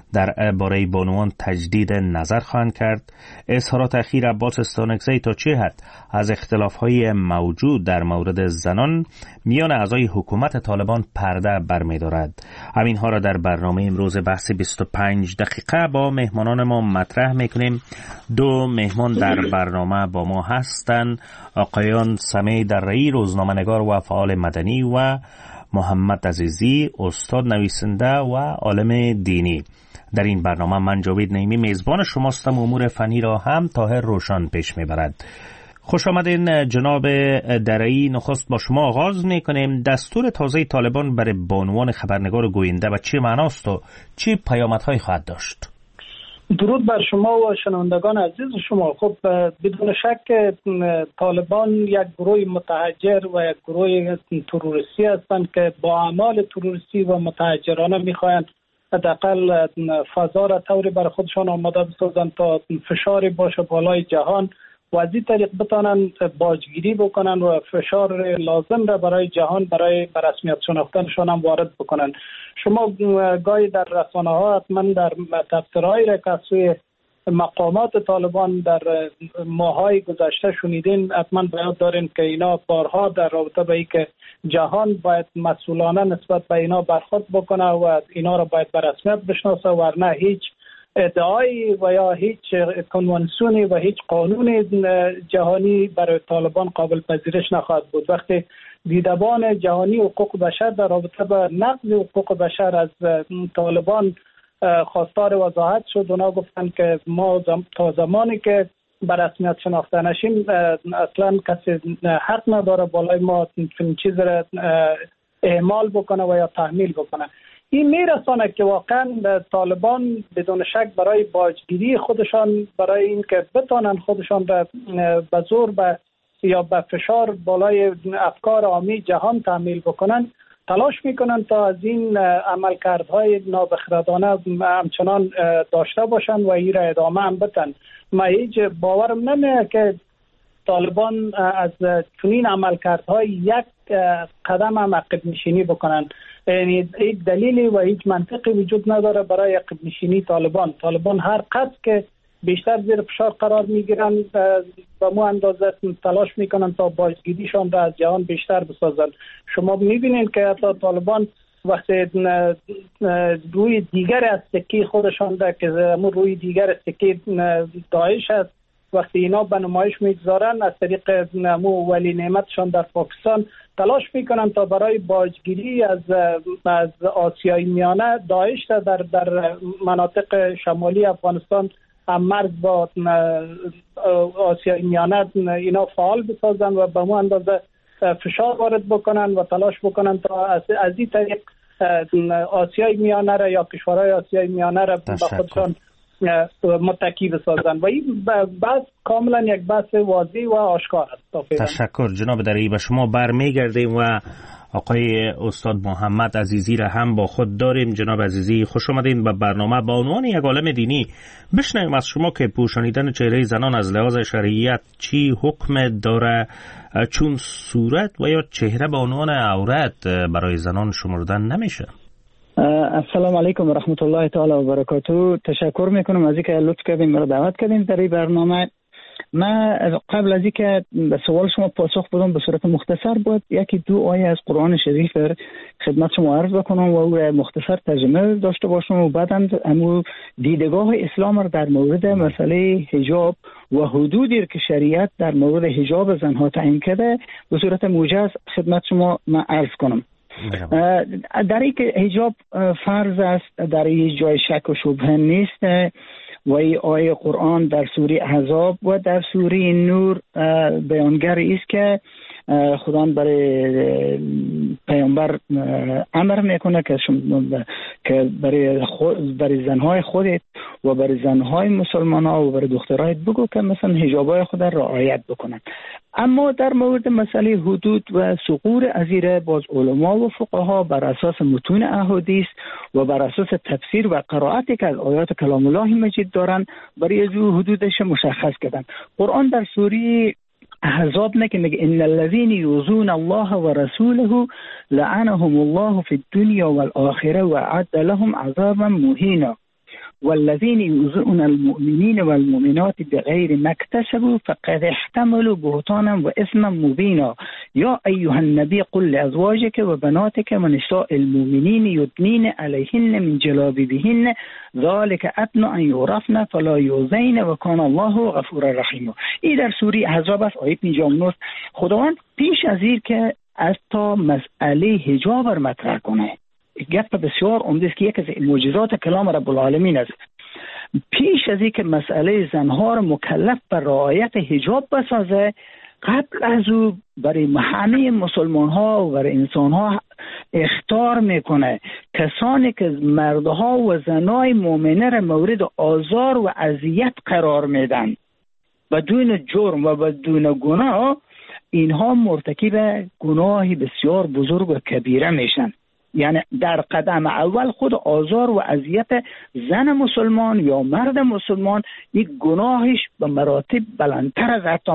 درباره بانوان تجدید نظر خواهند کرد؟ اظهارات اخیر عباس استانکزی تا چه حد از اختلاف‌های موجود در مورد زنان میان اعضای حکومت طالبان پرده برمی‌دارد؟ همین‌ها را در برنامه امروز بحث 25 دقیقه با مهمانان ما مطرح می‌کنیم. دو مهمان در برنامه با ما هستند، آقایان سمیع درایی، روزنامه‌نگار و فعال مدنی، و محمد عزیزی، استاد نویسنده و عالم دینی. در این برنامه من جاوید نعیمی میزبان شماستم. امور فنی را هم طاهر روشن پیش میبرد. خوش آمدین جناب درایی. نخست با شما آغاز میکنیم. دستور تازه طالبان برای بانوان خبرنگار و گوینده و چه معناست و چه پیامدهایی خواهد داشت؟ درود بر شما و شنوندگان عزیز شما. خب بدون شک طالبان یک گروه متحجر و یک گروه تروریستی هستند که با اعمال تروریستی و متحجرانه میخواهند حداقل فضا را طوری بر خودشان آماده بسازند تا فشاری باشه بالای جهان و از این طریق بتانند باجگیری بکنن و فشار لازم را برای جهان برای رسمیت شناختنشان هم وارد بکنن. شما گاهی در رسانه ها حتما در تفسیرهای را که سوی مقامات طالبان در ماهای گذشته شنیدین، حتما بیاد دارین که اینا بارها در رابطه به این که جهان باید مسئولانه نسبت به اینا برخورد بکنه و اینا را باید به رسمیت بشناسه، ورنه هیچ ادعایی و یا هیچ کنوانسیونی و هیچ قانون جهانی برای طالبان قابل پذیرش نخواهد بود. وقتی دیدبان جهانی حقوق بشر در رابطه با نقض حقوق بشر از طالبان خواستار وضاحت شد، اونا گفتن که ما تا زمانی که به رسمیت شناخته نشیم اصلا کسی حق نداره بالای ما چیز را اعمال بکنه و یا تحمیل بکنه. این میرسانه که واقعا طالبان بدون شک برای باجگیری خودشان، برای اینکه بتانن خودشان را به زور یا به فشار بالای افکار عامی جهان تحمیل بکنن، تلاش میکنن تا از این عملکردهای نابخردانه همچنان داشته باشن و این را ادامه هم بدن. من هیچ باورم نمیاد که طالبان از چنین عملکردهای یک قدم هم عقب نشینی بکنن. یعنی هیچ دلیلی و هیچ منطقی وجود نداره برای عقب نشینی طالبان هر قدر که بیشتر زیر فشار قرار میگیرن به مو اندازه تلاش میکنن تا بازگیریشان را از جهان بیشتر بسازن. شما میبینید که حتی طالبان وقتی روی دیگر از سکه خودشان ده که روی دیگر از سکه داعش است، وقتی اینا به نمایش میگذارن از طریق نمو ولی نعمتشان در پاکستان تلاش میکنن تا برای باجگیری از آسیای میانه داعش در مناطق شمالی افغانستان هم مرز با آسیای میانه اینا فعال بسازن و به مو اندازه فشار وارد بکنن و تلاش بکنن تا از این طریق آسیای میانه را یا کشورهای آسیای میانه را به خودشان متکی بسازن و این بحث کاملا یک بحث واضح و آشکار است. تشکر جناب درایی. به شما برمیگردیم و آقای استاد محمد عزیزی را هم با خود داریم. جناب عزیزی خوش آمدین به برنامه. با عنوان یک عالم دینی بشنویم از شما که پوشانیدن چهره زنان از لحاظ شرعیت چی حکم داره، چون صورت و یا چهره به عنوان عورت برای زنان شمردن نمیشه. السلام علیکم و رحمت الله تعالی و برکاته. تشکر میکنم از اینکه لطف کردین مرا دعوت کردین در این برنامه. من قبل از اینکه به سوال شما پاسخ بدم به صورت مختصر بود یکی دو آیه از قرآن شریف خدمت شما عرض بکنم و او مختصر ترجمه داشته باشم و بعدم همون دیدگاه اسلام را در مورد مسئله حجاب و حدودی که شریعت در مورد حجاب زنها تعیین کرده به صورت موجز خدمت شما من عرض کنم. در این که حجاب فرض است در این جای شک و شبهه نیست و این آیه قرآن در سوره احزاب و در سوره نور بیانگر است که خداوند برای پیامبر امر میکنه که برای زنهای خودت و برای زنهای مسلمان ها و برای دخترایت بگو که مثلا حجابای خود را رعایت بکنن. اما در مورد مسئله حدود و ثغور ازیره باز علما و فقها بر اساس متون احادیث و بر اساس تفسیر و قرائتی که از آیات کلام الله مجید دارن برای حدودش مشخص کردن. قرآن در سوره احزاب میگه ان الذين يؤذون الله ورسوله لعنهم الله في الدنيا والآخرة وأعد لهم عذابا مهينا والذين يؤذون المؤمنين والمؤمنات بغير ما اكتسبوا فقد احتملوا بهتانا وإثما مبينا يا أيها النبي قل لأزواجك وبناتك ونساء المؤمنين يدنين عليهن من جلابيبهن ذلك أدنى أن يعرفن فلا يؤذين وكان الله غفورا رحيما. این در سوره احزاب است، آیه 59. خداوند پیش از این که از تا مسئله حجاب را مطرح کنه، گپ بسیار عمده است که یک از معجزات کلام رب العالمین است. پیش از اینکه مسئله زنها را مکلف به رعایت حجاب بسازه، قبل از او برای همه مسلمان ها و برای انسان ها اخطار میکنه کسانی که مردها و زنای مؤمنه را مورد آزار و اذیت قرار میدن بدون جرم و بدون گناه، اینها مرتکب گناهی بسیار بزرگ و کبیره میشن. یعنی در قدم اول خود آزار و اذیت زن مسلمان یا مرد مسلمان یک گناهش به مراتب بلندتر از حتی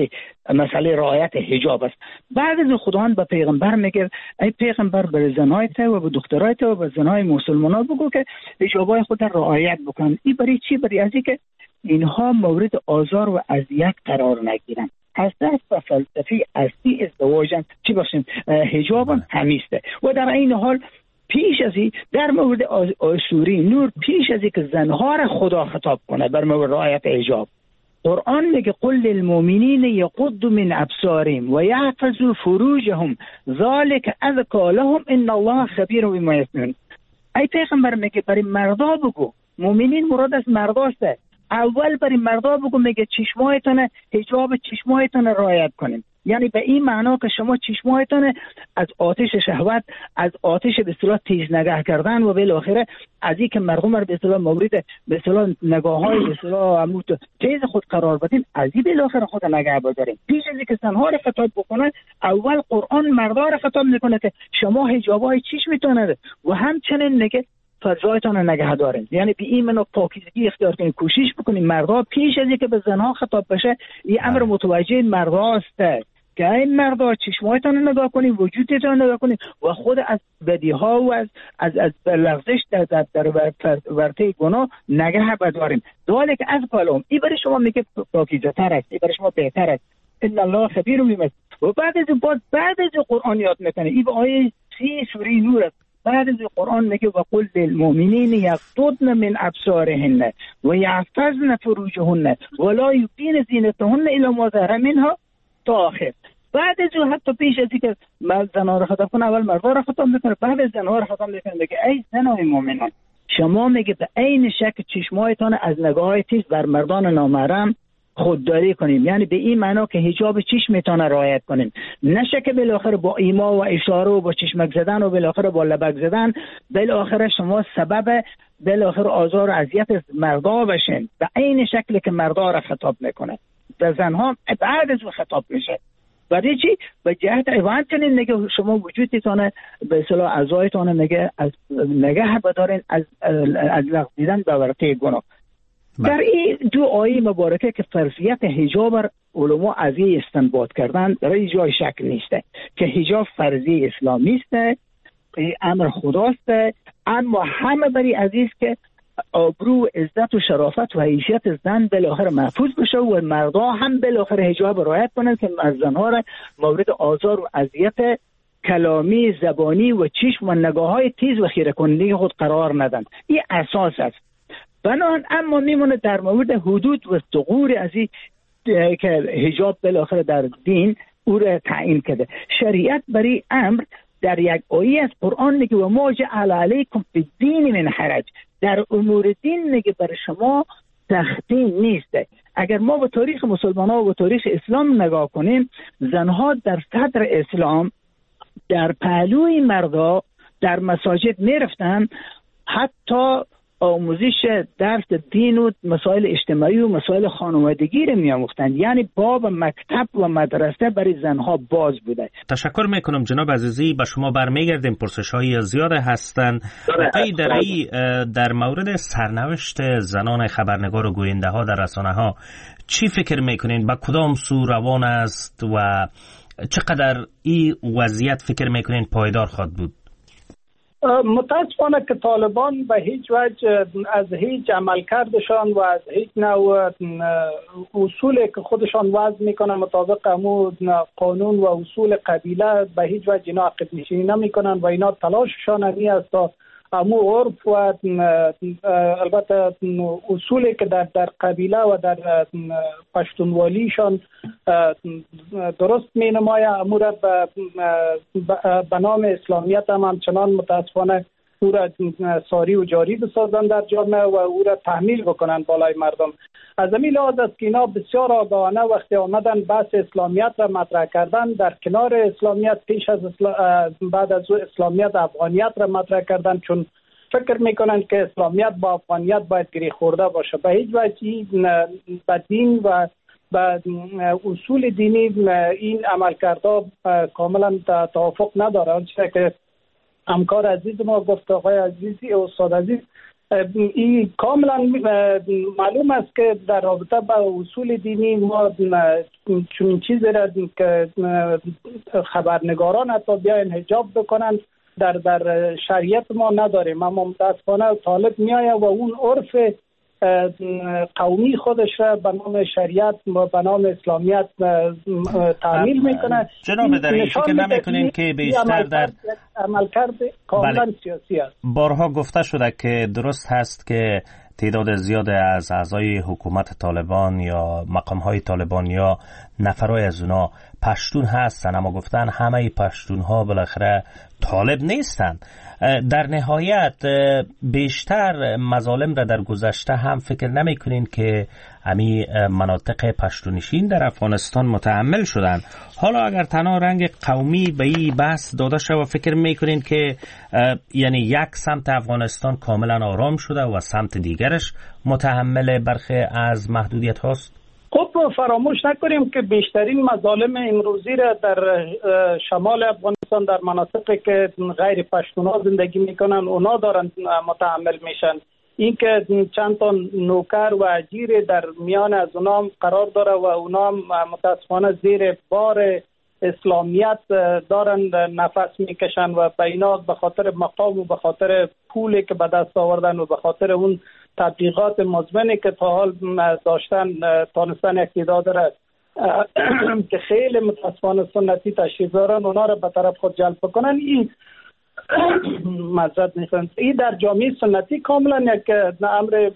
مسئله رعایت حجاب است. بعد از خداوند به پیغمبر میگه ای پیغمبر بر زنایت و به دخترایت و به زنای مسلمانان بگو که حجابای خود را رعایت بکنن. این برای چی؟ برای از اینکه اینها مورد آزار و اذیت قرار نگیرن. اساس و فلسفی اصلی ازدواجن چی باشیم حجابن همیسته. و در این حال پیش از این در مورد سوره نور پیش از این که زنها را خدا خطاب کنه بر مورد رعایت حجاب، قرآن میگه قل للمؤمنین یغضوا من ابصارهم و یحفظوا فروجهم ذلک ازکی لهم ان الله خبیر بما یصنعون. ای پیغمبر میگه برای مردا بگو، مؤمنین مراد از مرداست، اول برای مردا بگو میگه چشمایتون حجاب چشمایتون رعایت کنیم. یعنی به این معنا که شما چشمایتون از آتش شهوت، از آتش به اصطلاح تیز نگاه کردن و بالاخره از این که مردم رو به اصطلاح مورد به اصطلاح نگاه‌های به اصطلاح عمود تیز خود قرار بدیم، از این بالاخره خود نگاه بداریم. پیش از اینکه زنها رو خطاب بکنه اول قرآن مردا رو خطاب میکنه که شما حجابای چشمتون و همچنین میگه فرجایتان نگه دارین. یعنی به این منو پاکیزگی اختیار کنین، کوشش بکنین مردا پیش از اینکه به زنها خطاب بشه این امر متوجه مردا است که این مردا چشمایتان نگاه کنین، وجودتان نگاه کنین و خود از بدیها و از لغزش در ورطه گناه نگه بدارین. داله که از کلام این برای شما میگه پاکیزه تر است، این برای شما بهتر است. ان الله خبیر بما و بعد از قرآن یاد میکنه. این به آیه 3 سوره نور است. بعد از قرآن میگه و قل للمؤمنین یغضضن من ابصارهن و یحفظن فروجهن ولا یبدین زینتهن الا ما ظهر منها تا آخر. بعد از حتی پیش از اینکه زنها را خطاب کنه اول مردا را خطاب میکنه، بعد از زنها را خطاب میکنه میگه ای زنای مؤمنان شما میگه به عین شکل چشمایتان از نگاه تیز بر مردان نامحرم خودداری کنیم. یعنی به این معنا که حجاب چشمتان رعایت کنیم، نشه که بالاخره با ایما و اشاره و با چشمک زدن و بالاخره با لبک زدن بالاخره شما سبب بالاخره آزار و اذیت مردا بشین. به عین شکلی که مردا را خطاب میکنه به زنها بعد از خطاب میشه. برای چی؟ به جهت ایوان کنین میگه شما وجودتان به اصطلاح اعضایتان میگه از نگه بدارین از لغزیدن به ورطه گناه. در این دو آیه مبارکه که فرضیت حجاب علما از این استنباط کردن در این جای شک نیسته که حجاب فرضی اسلامی است، امر خداست، اما همه بری عزیز که آبرو و عزت و شرافت و حیثیت زن بالاخره محفوظ بشه و مردا هم بالاخره حجاب رعایت کنند که زنها را مورد آزار و اذیت کلامی، زبانی و چشم و نگاه‌های تیز و خیره کننده خود قرار ندن. این اساس است. بنابراین اما میمونه در مورد حدود و ثغور از این که حجاب بالاخره در دین او را تعیین کرده. شریعت برای امر در یک آیه از قرآن میگه و ما جعل علیکم فی الدین من حرج، در امور دین میگه برای شما سختی نیست. اگر ما به تاریخ مسلمان ها و به تاریخ اسلام نگاه کنیم، زنها در صدر اسلام در پهلوی مردا در مساجد میرفتن، حتی آموزش درس دین و مسائل اجتماعی و مسائل خانوادگی رو می‌آموختند. یعنی باب مکتب و مدرسه برای زنها باز بوده. تشکر میکنم جناب عزیزی. به شما برمیگردیم، پرسش‌های زیاد هستند. در مورد سرنوشت زنان خبرنگار و گوینده ها در رسانه ها چی فکر میکنین؟ به کدام سو روان است و چقدر این وضعیت فکر میکنین پایدار خواهد بود؟ متاسفانه که طالبان به هیچ وجه از هیچ عملکردشان و از هیچ نوع اصولی که خودشان وضع میکنن مطابق امو قانون و اصول قبیله به هیچ وجه اینا عقب نشینی نمیکنن و اینا تلاششان همی است تا امو عرف و البته اصولی که در قبیله و در پشتونوالیشان درست می نماید، امو را به نام اسلامیت هم همچنان متاسفانه او را ساری و جاری بسازن در جامعه و او را تحمیل بکنن بالای مردم. از همین لحاظ است که اینا بسیار آگاهانه وقتی آمدن بحث اسلامیت را مطرح کردن، در کنار اسلامیت پیش از بعد از اسلامیت افغانیت را مطرح کردن، چون فکر میکنن که اسلامیت با افغانیت باید گره خورده باشه. به هیچ وجه به دین و به اصول دینی این عملکردها کاملا توافق نداره. آنچه که همکار عزیز ما گفت، آقای عزیزی، استاد عزیز، این کاملا معلوم است که در رابطه با اصول دینی ما چون چیزی را که خبرنگاران حتی بیاین حجاب بکنن در شریعت ما نداریم. اما متاسفانه طالب میآید و اون عرف قومی خودش را به نام شریعت و به نام اسلامیت تعمیل میکنه. جناب دری فکر نمیکنین که بیشتر در عملکرد کاملا سیاسی است؟ بارها گفته شده که درست هست که تعداد زیاد از اعضای حکومت طالبان یا مقامهای طالبان یا نفرای از اونا پشتون هستن، اما گفتن همه پشتون ها بالاخره طالب نیستن. در نهایت بیشتر مظالم را در گذشته هم فکر نمی کنین که امی مناطق پشتونشین در افغانستان متحمل شدن؟ حالا اگر تنها رنگ قومی به این بحث داده شد، فکر می کنین که یعنی یک سمت افغانستان کاملا آرام شده و سمت دیگرش متحمل برخی از محدودیت هاست؟ خب فراموش نکنیم که بیشترین مظالم امروزی را در شمال افغانستان در مناطقی که غیر پشتونا زندگی میکنن اونا دارن متحمل میشن. این که چند تا نوکر و اجیر در میان از اونا قرار داره و اونا متاسفانه زیر بار اسلامیت دارن نفس میکشن و به اینا به خاطر مقام و به خاطر پولی که به دست آوردن و به خاطر اون تبلیغات مزمنی که تا حال داشتن تانستن اقتدار را که خیلی متاسفانه سنتی تشریف دارن اونا را به طرف خود جلب بکنن. این مزد نیستن. این در جامعه سنتی کاملا یک امر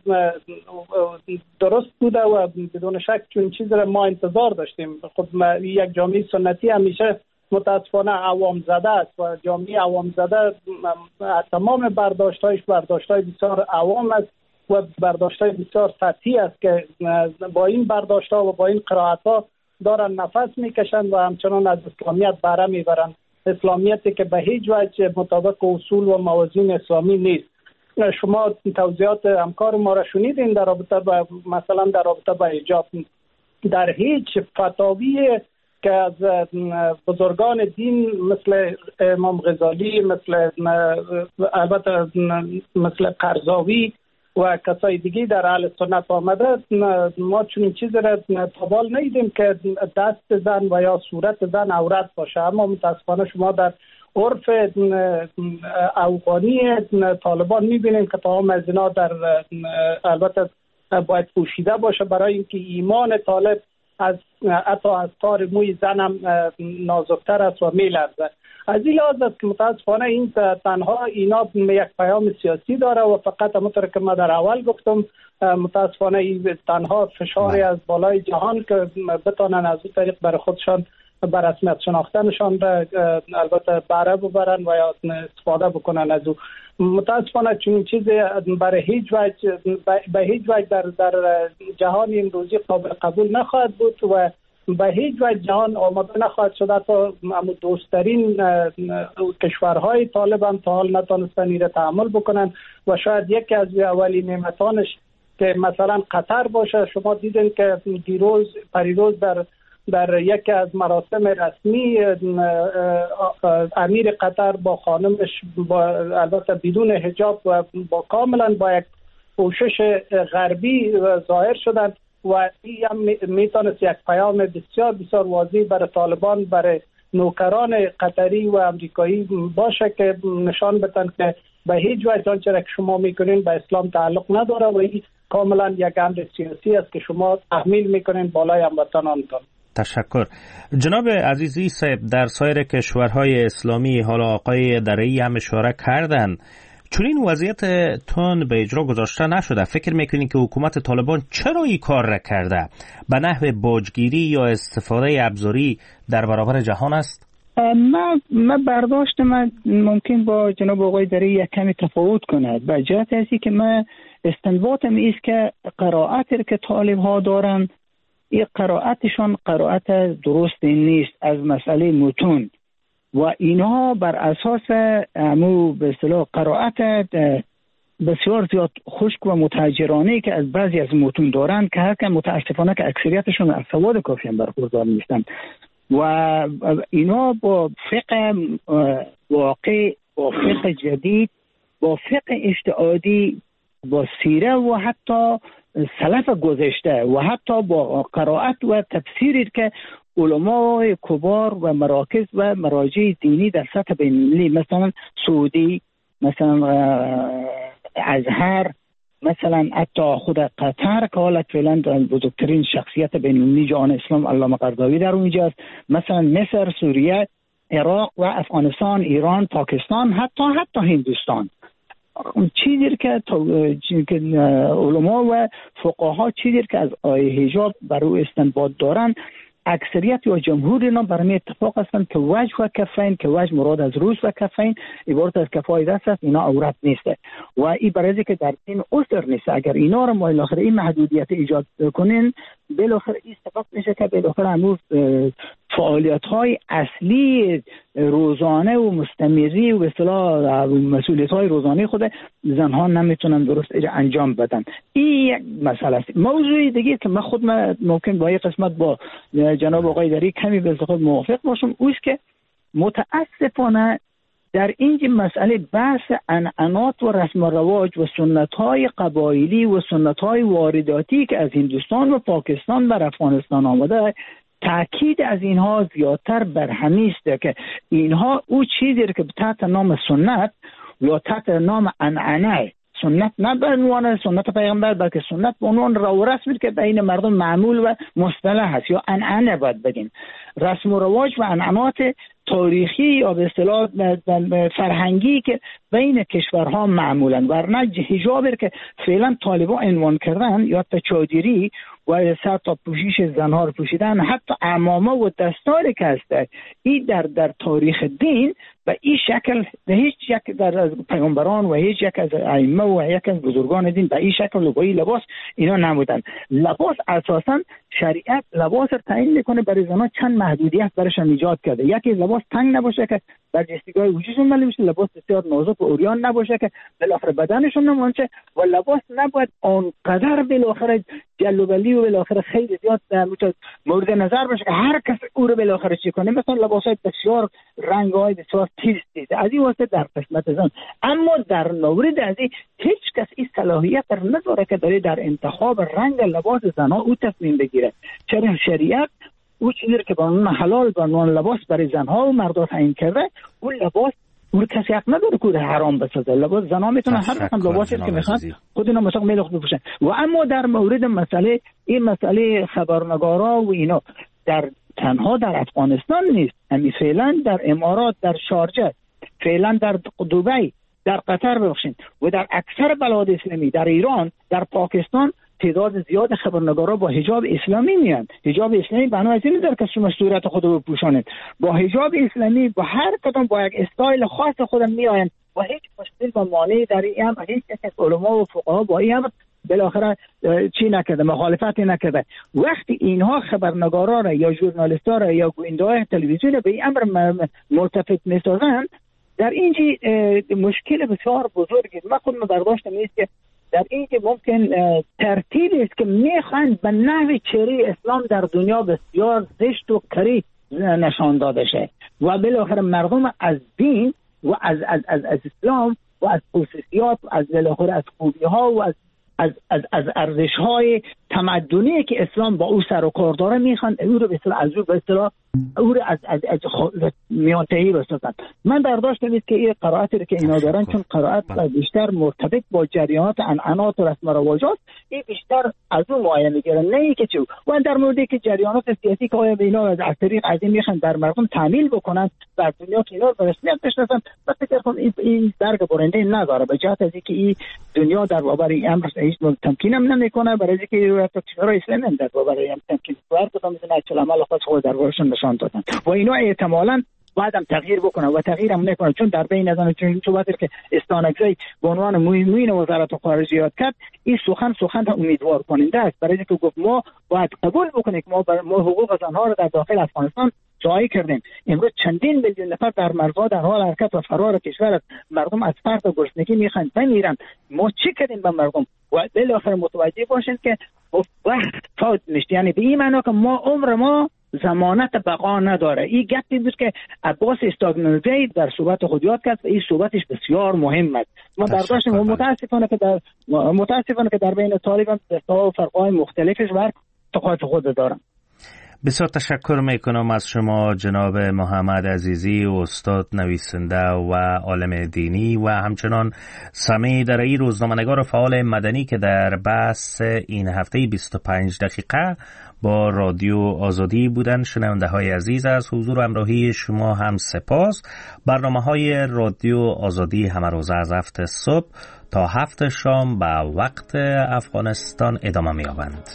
درست بوده و بدون شک چون چیز را ما انتظار داشتیم. خب یک جامعه سنتی همیشه متاسفانه عوام زده است و جامعه عوام زده تمام برداشت‌های بسیار عوام است و برداشت‌های بسیار سطحی است که با این برداشت‌ها و با این قرائت‌ها دارن نفس میکشن و همچنان از اسلامیت بهره میبرن. اسلامیتی که به هیچ وجه مطابق اصول و موازین اسلامی نیست. شما توضیحات همکار ما را شنیدین در رابطه با مثلا در رابطه با حجاب. در هیچ فتاوی که از بزرگان دین مثل امام غزالی، مثل قرضاوی و کسای دیگه در اهل سنت آمده، ما چون چیزی را تابال نیدیم که دست زن و یا صورت زن عورت باشه. اما متاسفانه شما در عرف افغانی طالبان میبینیم که تمام از اینا در البته باید پوشیده باشه برای اینکه ایمان طالب حتی از تار موی زنم نازکتر است و میلرزه. از این لحاظ است که متاسفانه این تنها اینا یک پیام سیاسی داره و فقط همونطور که من در اول گفتم متاسفانه این تنها فشاری از بالای جهان که بتانن از این طریق برای خودشان به رسمیت شناختنشان را البته بهره ببرن و یا استفاده بکنن از او. متاسفانه چنین چیزی برای هیچ وجه به هیچ وجه در جهان امروزی قابل قبول نخواهد بود و به هیچ وجه جهان آماده نخواهد شده تا دوسترین کشورهای طالب هم تا حال نتانستن این را تحمل بکنن و شاید یکی از اولین نعمتانش که مثلا قطر باشه. شما دیدین که پریروز در یکی از مراسم رسمی امیر قطر با خانمش البته بدون حجاب و با کاملا با یک پوشش غربی ظاهر شدند و این هم میتونست یک پیام بسیار بسیار واضح برای طالبان، برای نوکران قطری و امریکایی باشه که نشان بدن که به هیچ وجه آنچه که شما میکنین به اسلام تعلق نداره و این کاملا یک امر سیاسی است که شما تحمیل میکنین بالای هموطنانتان. تشکر. جناب عزیزی صاحب، در سایر کشورهای اسلامی حالا آقای درعی هم اشاره کردن چون این وضعیت تون به اجرا گذاشته نشده، فکر میکنین که حکومت طالبان چرا این کار را کرده؟ به نحو باجگیری یا استفاده ابزاری در برابر جهان است؟ من برداشت من ممکن با جناب آقای درعی یک کمی تفاوت کند. به جهت ازی که من استنباطم ایست که قرائتی که طالب ها دارن این قرائتشان قرائت درست نیست از مسئله متون و اینها بر اساس به اصطلاح قرائت بسیار زیاد خشک و متحجرانه که از بعضی از متون دارند که هر که متاسفانه که اکثریتشون از سواد کافی هم برخوردار نیستند و اینا با فقه واقع، با فقه جدید، با فقه اجتهادی، با سیره و حتی سلف گذشته و حتی با قرائت و تفسیری که علمای کبار و مراکز و مراجع دینی در سطح بین‌المللی مثلا سعودی، مثلا ازهر، مثلا حتی خود قطر که حالت فعلا بزرگترین شخصیت بین‌المللی جهان اسلام علامه قرضاوی در اونجاست، مثلا مصر، سوریه، عراق و افغانستان، ایران، پاکستان، حتی هندوستان. چیزی که علما و فقها چیزی که از آیه حجاب برای استنباط دارن اکثریت یا جمهور اینا برای اتفاق هستند که وجه و کفین، که وجه مراد از روز و کفین عبارت از کفای دست است، اینا عورت نیسته و این برای که در این اصل نیست. اگر اینا رو ما بالاخره این محدودیت ایجاد کنین بالاخره این سبب میشه که بالاخره امروز فعالیت های اصلی روزانه و مستمری و به اصطلاح مسئولیت های روزانه خود زنها نمیتونن درست انجام بدن. این یک مسئله است. موضوع دیگه که من ممکن با این قسمت با جناب آقای درعی کمی به خود موافق باشم اوست که متاسفانه در این مسئله بحث عنعنات و رسم و رواج و سنت‌های قبایلی و سنت‌های وارداتی که از هندوستان و پاکستان و افغانستان آمده تأکید از اینها زیادتر بر همین است که اینها او چیزی که تحت نام سنت یا تحت نام عنعنه، سنت نه به عنوان سنت پیغمبر بلکه سنت به عنوان رو و رسمی که بین مردم معمول و مصطلح هست یا عنعنه باید بگیم، رسم و رواج و عنعنات تاریخی یا به اصطلاح فرهنگی که بین کشورها معمولن. ورنه حجابی که فعلا طالبان عنوان کردن یا تچادری و سر تا پوشش زنها رو پوشیدن، حتی عمامه و دستاری که هسته این در تاریخ دین و این شکل به هیچ یک در پیامبران و هیچ یک از ائمه و یک از بزرگان دین به این شکل و با این لباس اینا نبودن. لباس اساسا شریعت لباس رو تعیین میکنه برای زنها چند محدودیت براشون ایجاد کرده. یکی لباس تنگ نباشه که بر جستگاه وجودشون معلوم میشه، لباس بسیار نازک و عریان نباشه که بالاخره بدنشون نمونچه و لباس نباید آنقدر بالاخره جلوبلی و بالاخره خیلی زیاد مورد نظر باشه که هر کس او رو بالاخره چی کنه. مثلا لباسای بسیار رنگ‌های بسیار تیز از این واسه در قسمت زن، اما در مورد از این هیچ کس این صلاحیت رو نداره که در انتخاب رنگ لباس زنها او تصمیم بگیره. چرا شریعت او چیزی که به عنوان حلال به عنوان لباس برای زنها و مردها تعیین کرده، اون لباس اون کسی حق نداره که حرام بسازه. لباس زنها میتونن هر رقم لباسی که میخوان خود اینا مثلا میل خود بپوشن. و اما در مورد مسئله خبرنگارا و اینا در تنها در افغانستان نیست، همین فعلا در امارات، در شارجه، فعلا در دبی، در قطر ببخشید و در اکثر بلاد اسلامی، در ایران، در پاکستان تعداد زیاد خبرنگارا با حجاب اسلامی میان. حجاب اسلامی بنا از این در که شما صورت خود رو بپوشانید، با حجاب اسلامی با هر کدام با یک استایل خاص خودم میآیند و هیچ مشکل و مانعی در این هم هیچ یک علما و فقها با این هم بالاخره چی نکرده، مخالفتی نکرده. وقتی اینها خبرنگارا را یا ژورنالیستا را یا گوینده‌های تلویزیون به این امر ملتفت می‌سازند، در اینجا مشکل بسیار بزرگی ما خودم برداشت نیست که در اینجا ممکن ترتیبی است که میخواهند به نحو چهره اسلام در دنیا بسیار زشت و کری نشان داده شه و بالاخره مردم از دین و از اسلام و از خصوصیات و از بالاخره از خوبی ها و از ارزش های تمدنی که اسلام با او سر و کار داره میخوان او رو به اصطلاح او رو از میانتهی بسازن. من برداشت نیست که این قرائتی رو که اینا دارن چون قرائت بیشتر مرتبط با جریانات عنعنات و رسم و رواجات، این بیشتر از اون مایه میگیرن، نه اینکه چه و در موردی که جریانات سیاسی که آیا اینا از طریق از این میخوان در مردم تعمیل بکنن در دنیا که اینا رو به رسمیت بشناسن، من فکر کنم این درک برنده نداره به جهت از اینکه این دنیا در برابر این امر هیچ تمکین هم نمیکنه، برای اینکه کشورهای اسلامی هم در برابر این تمکین فرض کدام از اصل عمل خود در برابرشون نشان دادن و اینا احتمالاً بعدم تغییر بکنه و تغییر هم نکنه، چون در بین از آن چون صحبتی که استانکزی به عنوان معین وزارت خارجه کرد، این سخن امیدوار کننده است، برای اینکه گفت ما باید قبول بکنیم که ما حقوق آنها را در داخل افغانستان جایی کردیم. امروز چندین میلیون نفر در مرزها در حال حرکت و فرار کشور است، مردم از فرط گرسنگی میخوان بمیرن، ما چی کردیم به مردم؟ و بالاخره متوجه باشین که وقت فوت میشه، یعنی به این معنی که عمر ما ضمانت بقا نداره. این گپی بود که عباس استاگنزی در صحبت خود یاد کرد و این صحبتش بسیار مهم است. ما برداشت متاسفانه که در بین طالبان دسته‌ها و فرق‌های مختلفش ورک تقاط خود دارن. بسیار تشکر میکنم از شما جناب محمد عزیزی، استاد نویسنده و عالم دینی و همچنان سمی درایی روزنامه‌نگار فعال مدنی که در بحث این هفته 25 دقیقه با رادیو آزادی بودن. شنونده های عزیز از حضور و همراهی شما هم سپاس. برنامه های رادیو آزادی همه روز از 7 صبح تا 7 شام به وقت افغانستان ادامه می‌یابند.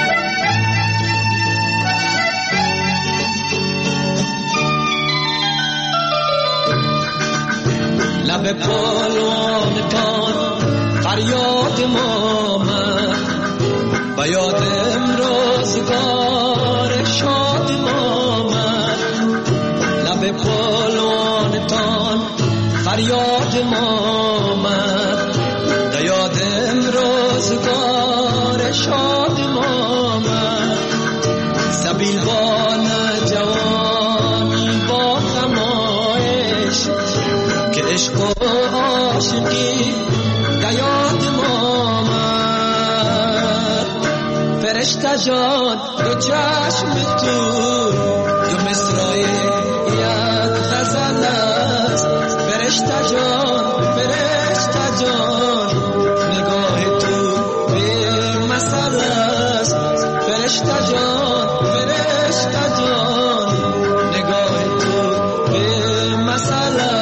لب پالوانتان فریاد ما من و یاد امروزگار شاد ما من. لب پالوانتان فریاد ما من و یاد امروزگار شاد ما من. سبیلوان جوانی با خمایش که عشق و عاشقی دیاد ما من. فرشته جان دو چشم تو دو مصرای یک غزل است. فرشته جان نگاه تو به مثل است. فرشته جان نگاه تو به مثل است.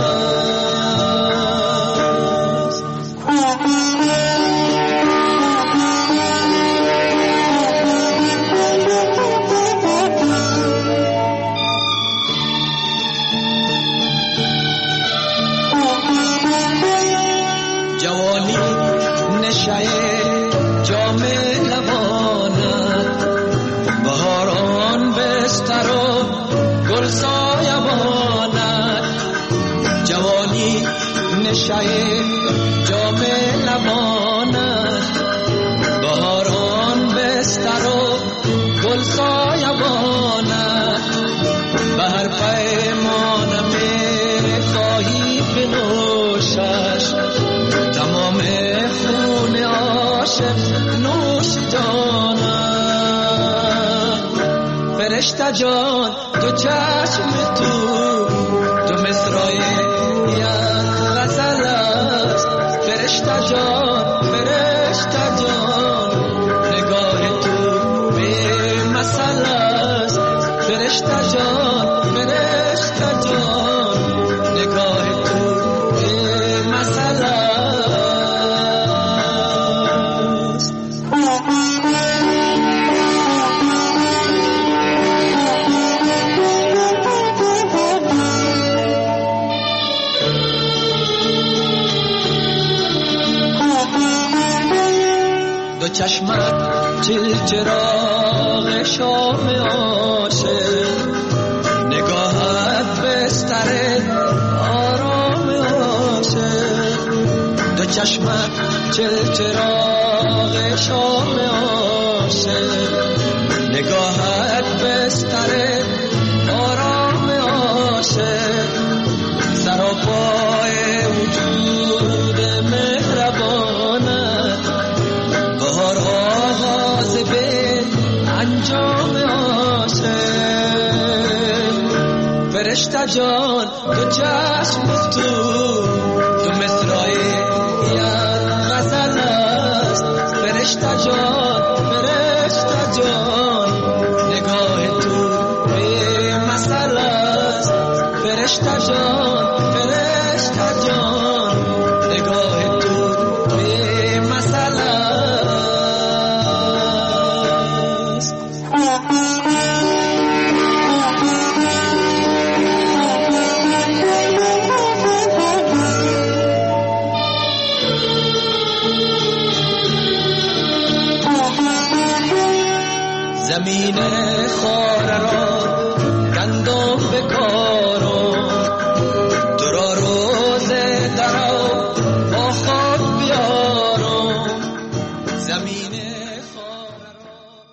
جام لبانت بهاران بستر و گل سایبانت. به هر پیمان میخواهی بنوشش تمام خون عاشق نوش جانت. فرشته جان دو چشم تو دو مصرای غزل است. فرشته جان نگاه تو به مثل است. فرشته جان نگاه تو به مثل است. دو چشمت چراغ شام عاشق، نگاهت بستر آرام عاشق. دو چشمت چراغ شام عاشق، نگاهت بستر آرام عاشق. سراپای وجود مهربانت، بهار آغاز به انجام عاشق. فرشته جان دو چشم تو، دو مصرعی یک غزل است. فرشته جان نگاه تو به مثل است. فرشته جان نگاه تو به مثل است. زمین خار را گندم بکار